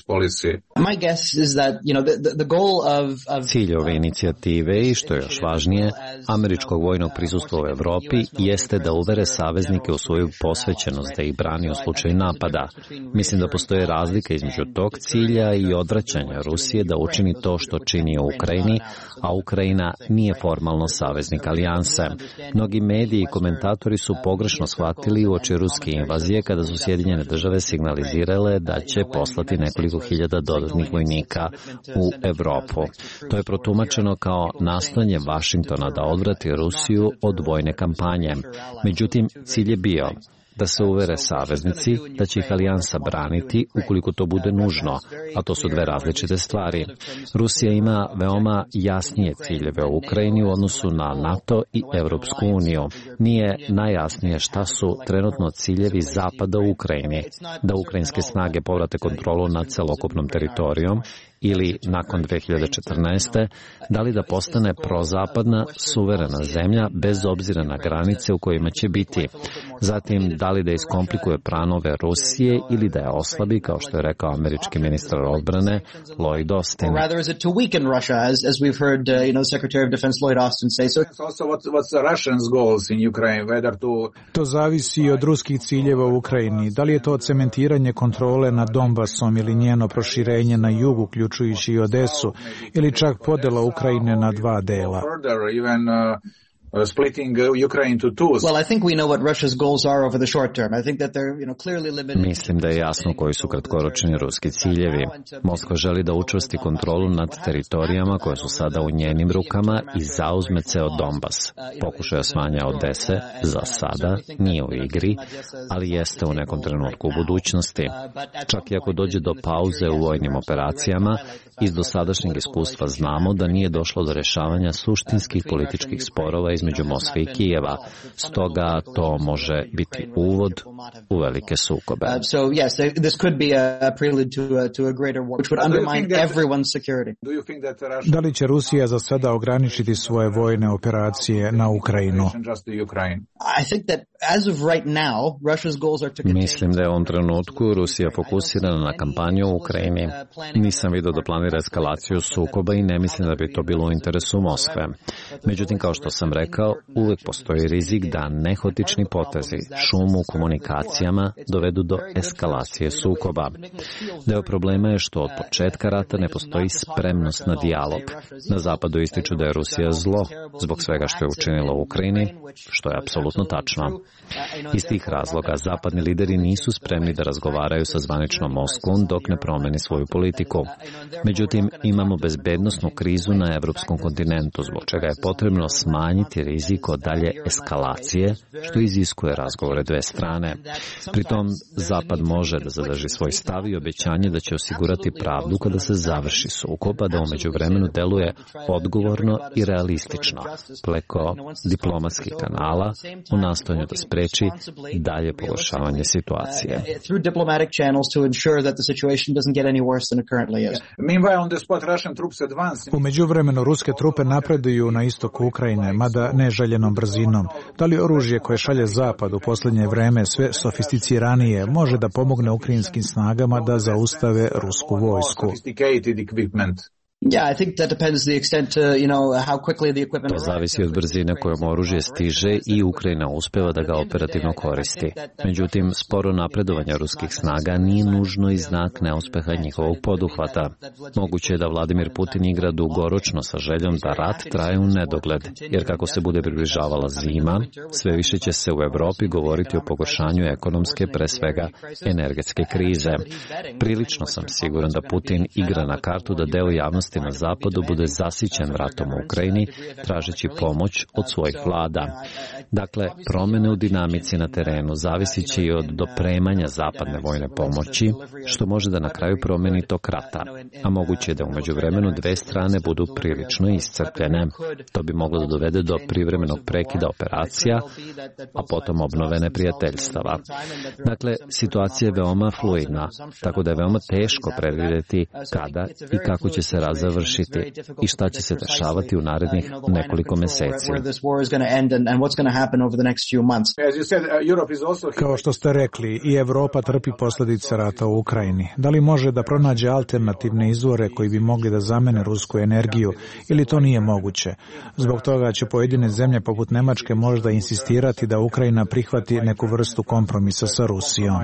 Cilj ove inicijative i, što je još važnije, američkog vojnog prisustva u Evropi jeste da uvere saveznike u svoju posvećenost da ih brani u slučaju napada. Mislim da postoje razlika između tog cilja i odvraćanja Rusije da učini to što čini u Ukrajini, a Ukrajina nije formalno saveznik alijanse. Mnogi mediji i komentatori su pogrešno shvatili uoči ruske invazije kada su Sjedinjene države signalizirale da će poslati nekoliko hiljada dodatnih vojnika u Evropu. To je protumačeno kao nastojanje Vašingtona da odvrati Rusiju od vojne kampanje. Međutim, cilj je bio da se uvere saveznici da će ih alijansa braniti ukoliko to bude nužno, a to su dve različite stvari. Rusija ima veoma jasnije ciljeve u Ukrajini u odnosu na NATO i Evropsku uniju. Nije najjasnije šta su trenutno ciljevi Zapada u Ukrajini, da ukrajinske snage povrate kontrolu nad celokupnom teritorijom ili, nakon 2014. da li da postane prozapadna, suverena zemlja bez obzira na granice u kojima će biti. Zatim, da li da iskomplikuje planove Rusije ili da je oslabi, kao što je rekao američki ministar odbrane Lloyd Austin. To zavisi i od ruskih ciljeva u Ukrajini. Da li je to cementiranje kontrole nad Donbasom ili njeno proširenje na jugu, uključujući i Odesu, ili čak podela Ukrajine na dva dela? Splitting Ukraine into two. Well, I think we know what Russia's goals are over the short term. I think that they're, clearly limited. Mislim da je jasno koji su kratkoročni ruski ciljevi. Moskva želi da učvrsti kontrolu nad teritorijama koje su sada u njenim rukama i zauzme ceo Donbas. Pokušaj osvajanja Odese za sada nije u igri, ali jeste u nekom trenutku u budućnosti. Čak i ako dođe do pauze u vojnim operacijama, iz dosadašnjeg iskustva znamo da nije došlo do rešavanja suštinskih političkih sporova između Moskve i Kijeva. Stoga to može biti uvod u velike sukobe. Da li će Rusija za sada ograničiti svoje vojne operacije na Ukrajinu? Mislim da je u ovom trenutku Rusija fokusirana na kampanju u Ukrajini. Nisam vidio da planira eskalaciju sukoba i ne mislim da bi to bilo u interesu Moskve. Međutim, kao što sam rekao, uvek postoji rizik da nehotični potezi, šum u komunikacijama dovedu do eskalacije sukoba. Deo problema je što od početka rata ne postoji spremnost na dijalog. Na zapadu ističu da je Rusija zlo zbog svega što je učinila u Ukrajini, što je apsolutno tačno. Iz tih razloga zapadni lideri nisu spremni da razgovaraju sa zvaničnom Moskvom dok ne promeni svoju politiku. Međutim, imamo bezbednosnu krizu na evropskom kontinentu, zbog čega je potrebno smanjiti rizik od dalje eskalacije, što iziskuje razgovore dve strane. Pritom, Zapad može da zadrži svoj stav i obećanje da će osigurati pravdu kada se završi sukob, a da u međuvremenu deluje odgovorno i realistično, preko diplomatskih kanala, u nastojanju da spreči dalje pogoršavanje situacije. U međuvremenu ruske trupe napreduju na istoku Ukrajine, mada neželjenom brzinom. Da li oružje koje šalje Zapad u posljednje vreme sve sofisticiranije može da pomogne ukrajinskim snagama da zaustave rusku vojsku? To zavisi od brzine kojom oružje stiže i Ukrajina uspeva da ga operativno koristi. Međutim, sporo napredovanje ruskih snaga nije nužno i znak neuspeha njihovog poduhvata. Moguće je da Vladimir Putin igra dugoročno sa željom da rat traje u nedogled, jer kako se bude približavala zima, sve više će se u Evropi govoriti o pogoršanju ekonomske, pre svega energetske krize. Prilično sam siguran da Putin igra na kartu da deo javnosti na zapadu bude zasićen ratom u Ukrajini, tražeći pomoć od svojih vlada. Dakle, promene u dinamici na terenu zavisit će i od dopremanja zapadne vojne pomoći, što može da na kraju promeni tok rata, a moguće je da u međuvremenu dve strane budu prilično iscrpljene. To bi moglo da dovede do privremenog prekida operacija, a potom obnove neprijateljstava. Dakle, situacija je veoma fluidna, tako da je veoma teško predvidjeti kada i kako će se razviti završiti i šta će se dešavati u narednih nekoliko meseci. Kao što ste rekli, i Evropa trpi posljedice rata u Ukrajini. Da li može da pronađe alternativne izvore koji bi mogli da zamene rusku energiju ili to nije moguće? Zbog toga će pojedine zemlje poput Nemačke možda insistirati da Ukrajina prihvati neku vrstu kompromisa sa Rusijom.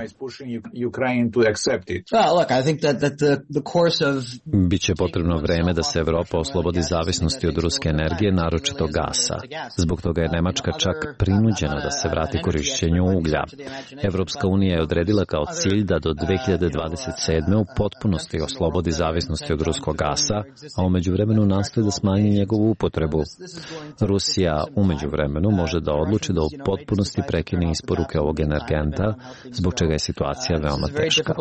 Biće potrebno vreme da se Evropa oslobodi zavisnosti od ruske energije, naročito gasa. Zbog toga je Nemačka čak prinuđena da se vrati korišćenju uglja. Evropska unija je odredila kao cilj da do 2027. u potpunosti oslobodi zavisnosti od ruskog gasa, a u međuvremenu nastoji da smanji njegovu upotrebu. Rusija u međuvremenu može da odluči da u potpunosti prekine isporuke ovog energenta, zbog čega je situacija veoma teška.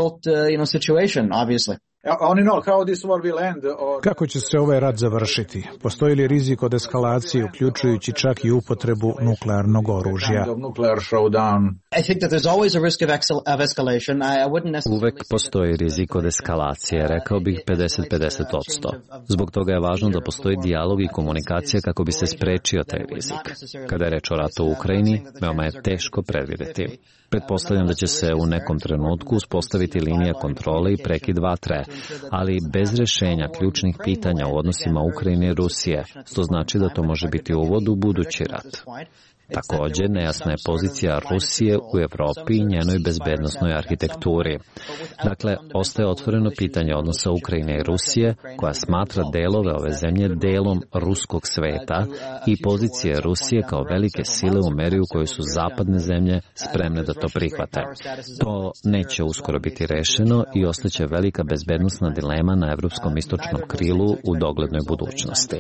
Kako će se ovaj rat završiti? Postoji li rizik od eskalacije, uključujući čak i upotrebu nuklearnog oružja? Uvek postoji rizik od eskalacije, rekao bih 50-50%. Zbog toga je važno da postoji dijalog i komunikacija kako bi se sprečio taj rizik. Kada je reč o ratu u Ukrajini, veoma je teško predvideti. Pretpostavljam da će se u nekom trenutku uspostaviti linija kontrole i prekid vatre, ali bez rešenja ključnih pitanja u odnosima Ukrajine i Rusije, što znači da to može biti uvod u budući rat. Također, nejasna je pozicija Rusije u Evropi i njenoj bezbednosnoj arhitekturi. Dakle, ostaje otvoreno pitanje odnosa Ukrajine i Rusije, koja smatra delove ove zemlje delom ruskog sveta i pozicije Rusije kao velike sile u meri u kojoj su zapadne zemlje spremne da to prihvate. To neće uskoro biti rešeno i ostaće velika bezbednosna dilema na evropskom istočnom krilu u doglednoj budućnosti.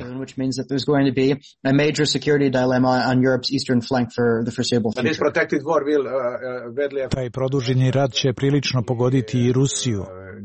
Taj produženi rat će prilično pogoditi i Rusiju.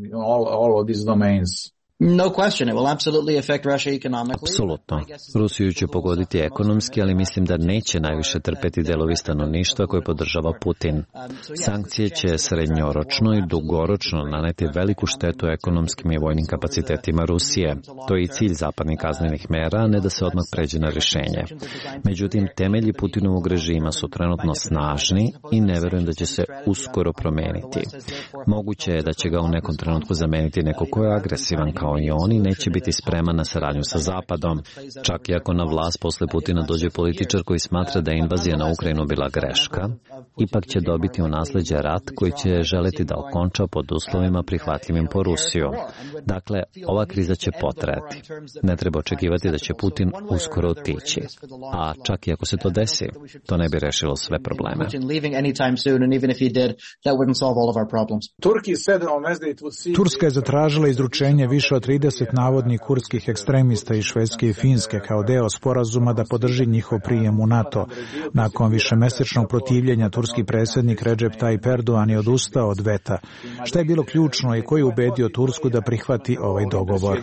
Apsolutno. Rusiju će pogoditi ekonomski, ali mislim da neće najviše trpeti delovi stanovništva koje podržava Putin. Sankcije će srednjoročno i dugoročno naneti veliku štetu ekonomskim i vojnim kapacitetima Rusije. To je i cilj zapadnih kaznenih mera, a ne da se odmah pređe na rješenje. Međutim, temelji Putinovog režima su trenutno snažni i ne verujem da će se uskoro promeniti. Moguće je da će ga u nekom trenutku zameniti neko ko je agresivan kao i oni, neće biti spreman na saradnju sa Zapadom. Čak i ako na vlast posle Putina dođe političar koji smatra da je invazija na Ukrajinu bila greška, ipak će dobiti u nasleđe rat koji će želeti da okonča pod uslovima prihvatljivim po Rusiju. Dakle, ova kriza će potrajati. Ne treba očekivati da će Putin uskoro otići. A čak i ako se to desi, to ne bi rešilo sve probleme. Turska je zatražila izručenje više od 30 navodnih kurdskih ekstremista iz Švedske i Finske kao deo sporazuma da podrži njihov prijem u NATO. Nakon višemesečnog protivljenja, turski predsjednik Recep Tayyip Erdogan je odustao od veta. Šta je bilo ključno i ko je ubedio Tursku da prihvati ovaj dogovor?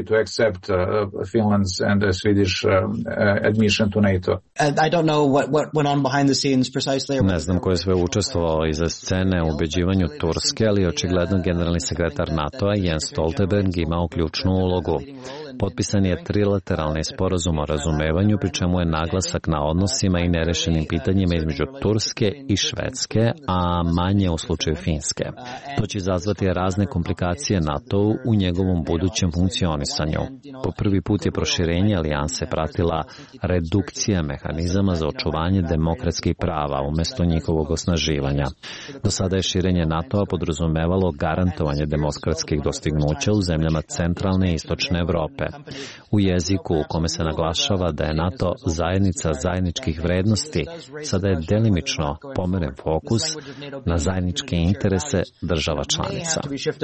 Ne znam ko je sve učestvovao iza scene u ubeđivanju Turske, ali očigledno generalni sekretar NATO-a Jens Stoltenberg imao ključnu ulogu. Potpisan je trilateralni sporazum o razumevanju, pri čemu je naglasak na odnosima i nerešenim pitanjima između Turske i Švedske, a manje u slučaju Finske. To će izazvati razne komplikacije NATO-u u njegovom budućem funkcionisanju. Po prvi put je proširenje alijanse pratila redukcija mehanizama za očuvanje demokratskih prava umjesto njihovog osnaživanja. Do sada je širenje NATO-a podrazumevalo garantovanje demokratskih dostignuća u zemljama centralne i istočne Evrope. U jeziku u kome se naglašava da je NATO zajednica zajedničkih vrednosti, sada je delimično pomeren fokus na zajedničke interese država članica.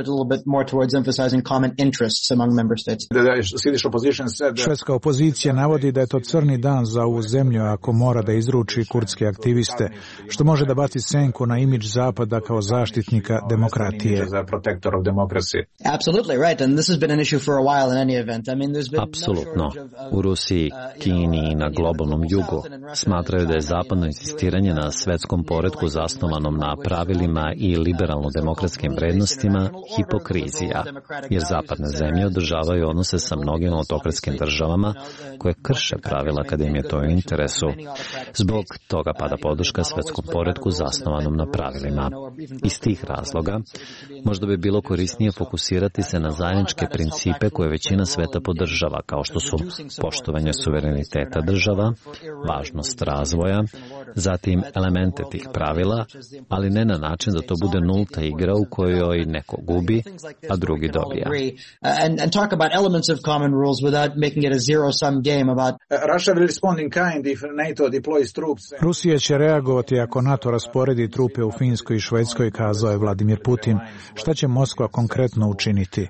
Švedska opozicija navodi da je to crni dan za ovu zemlju ako mora da izruči kurdske aktiviste, što može da baci senku na imidž Zapada kao zaštitnika demokratije. Apsolutno. U Rusiji, Kini i na globalnom jugu smatraju da je zapadno insistiranje na svetskom poretku zasnovanom na pravilima i liberalno-demokratskim vrednostima hipokrizija, jer zapadne zemlje održavaju odnose sa mnogim autokratskim državama koje krše pravila kada im je to u interesu. Zbog toga pada podrška svetskom poretku zasnovanom na pravilima. Iz tih razloga možda bi bilo korisnije fokusirati se na zajedničke principe koje većina sveta podržava, kao što su poštovanje suvereniteta država, važnost razvoja, zatim elemente tih pravila, ali ne na način da to bude nulta igra u kojoj neko gubi, a drugi dobija. Rusija će reagovati ako NATO rasporedi trupe u Finskoj i Švedskoj, kazao je Vladimir Putin. Šta će Moskva konkretno učiniti?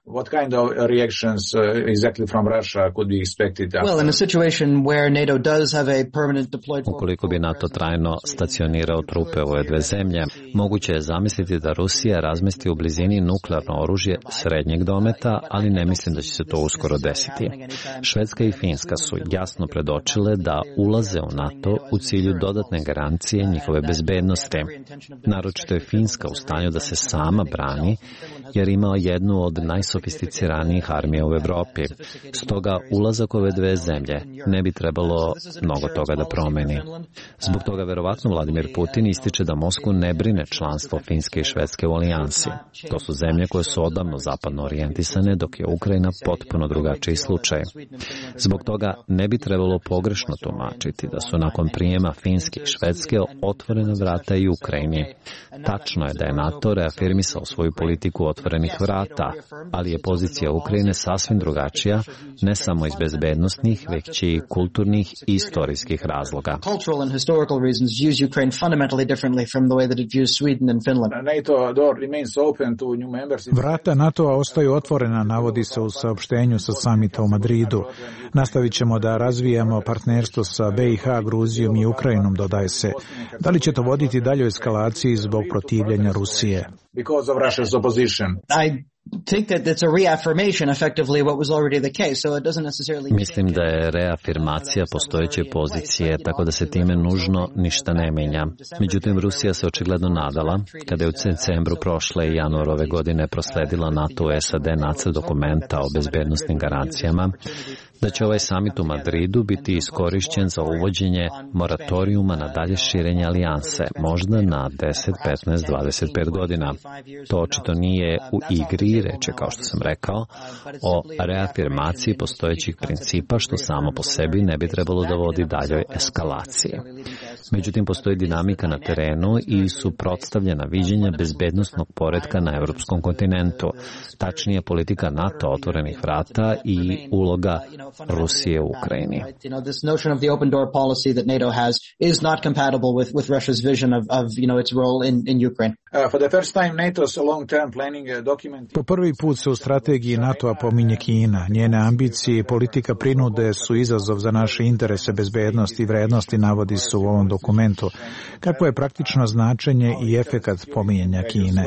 Ukoliko bi NATO trajno stacionirao trupe u ove dve zemlje, moguće je zamisliti da Rusija razmesti u blizini nuklearno oružje srednjeg dometa, ali ne mislim da će se to uskoro desiti. Švedska i Finska su jasno predočile da ulaze u NATO u cilju dodatne garancije njihove bezbednosti. Naročito je Finska u stanju da se sama brani, jer ima jednu od najsofisticiranijih armija u Evropi. Stoga ulazak ove dve zemlje ne bi trebalo mnogo toga da promeni. Zbog toga verovatno Vladimir Putin ističe da Moskvu ne brine članstvo Finske i Švedske u alijansi. To su zemlje koje su odavno zapadno orijentisane, dok je Ukrajina potpuno drugačiji slučaj. Zbog toga ne bi trebalo pogrešno tumačiti da su nakon prijema Finske i Švedske otvorena vrata i Ukrajini. Tačno je da je NATO reafirmisao svoju politiku otvorenih vrata, ali je pozicija Ukrajine sasvim drugačija, ne samo iz bezbednosnih, već i kulturnih i istorijskih razloga. Vrata NATO-a ostaju otvorena, navodi se u saopštenju sa samita u Madridu. Nastavit ćemo da razvijamo partnerstvo sa BiH, Gruzijom i Ukrajinom, dodaje se. Da li će to voditi daljoj eskalaciji zbog protivljenja Rusije? Mislim da je reafirmacija postojeće pozicije, tako da se time nužno ništa ne menja. Međutim, Rusija se očigledno nadala, kada je u decembru prošle i januar ove godine prosledila NATO u SAD nacrt dokumenta o bezbednosnim garancijama, da će ovaj samit u Madridu biti iskorišćen za uvođenje moratorijuma na dalje širenje alijanse, možda na 10, 15, 25 godina. To očito nije u igri, reče, kao što sam rekao, o reafirmaciji postojećih principa, što samo po sebi ne bi trebalo da vodi daljoj eskalaciji. Međutim, postoji dinamika na terenu i suprotstavljena viđenja bezbednosnog poretka na evropskom kontinentu, tačnije politika NATO otvorenih vrata i uloga Rusije u Ukrajini. Po prvi put se u strategiji NATO-a pominje Kina. Njene ambicije i politika prinude su izazov za naše interese, bezbednosti i vrednosti, navodi se u ovom dokumentu. Kako je praktično značenje i efekat pominjanja Kine?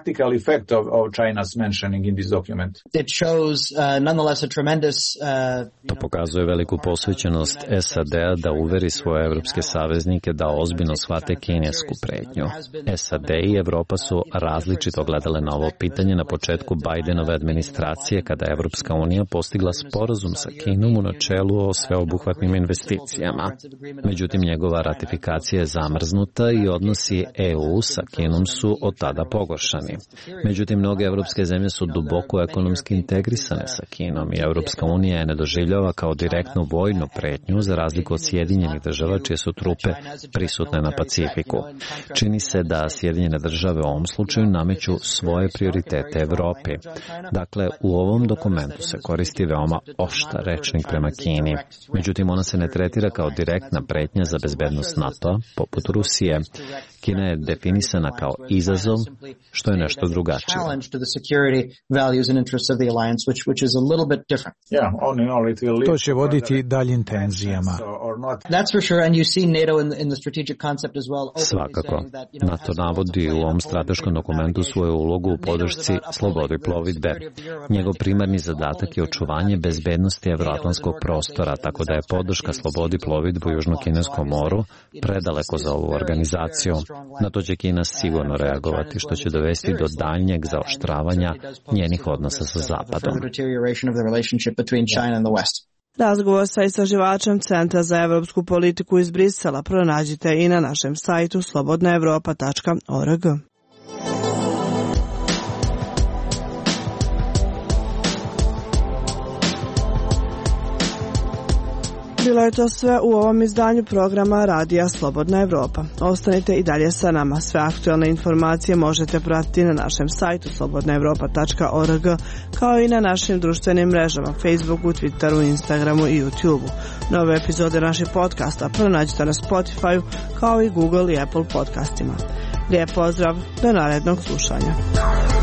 To pokazuje veliku posvećenost SAD-a da uveri svoje evropske saveznike da ozbiljno shvate kinesku pretnju. SAD i Evropa su različito gledale na ovo pitanje na početku Bajdenove administracije, kada je Evropska unija postigla sporazum sa Kinom u načelu o sveobuhvatnim investicijama. Međutim, njegova ratifikacija je zamrznuta i odnosi EU sa Kinom su od tada pogoršani. Međutim, mnoge evropske zemlje su duboko ekonomski integrisane sa Kinom i Evropska unija je ne doživljava kao direktnu vojnu pretnju, za razliku od Sjedinjenih država čije su trupe prisutne na Pacifiku. Čini se da Sjedinjene države u ovom slučaju nameću svoje prioritete Evropi. Dakle, u ovom dokumentu se koristi veoma oštar rečnik prema Kini. Međutim, ona se ne tretira kao direktna pretnja za bezbednost NATO, poput Rusije. Kina je definisana kao izazov, što je nešto drugačije. To će voditi daljim tenzijama. Svakako. NATO navodi u ovom ovom strateškom dokumentu svoju ulogu u podršci slobodi plovidbe. Njegov primarni zadatak je očuvanje bezbednosti evroatlantskog prostora, tako da je podrška slobodi plovidbe u Južno-Kineskom moru predaleko za ovu organizaciju. Na to će Kina sigurno reagovati, što će dovesti do daljnjeg zaoštravanja njenih odnosa sa Zapadom. Razgovor sa istraživačem Centra za evropsku politiku iz Brisela pronađite i na našem sajtu slobodnaevropa.org. Bilo je to sve u ovom izdanju programa Radija Slobodna Evropa. Ostanite i dalje sa nama. Sve aktualne informacije možete pratiti na našem sajtu slobodnaevropa.org, kao i na našim društvenim mrežama Facebooku, Twitteru, Instagramu i YouTubeu. Nove epizode naših podcasta pronađite na Spotify, kao i Google i Apple podcastima. Lijep pozdrav, do narednog slušanja.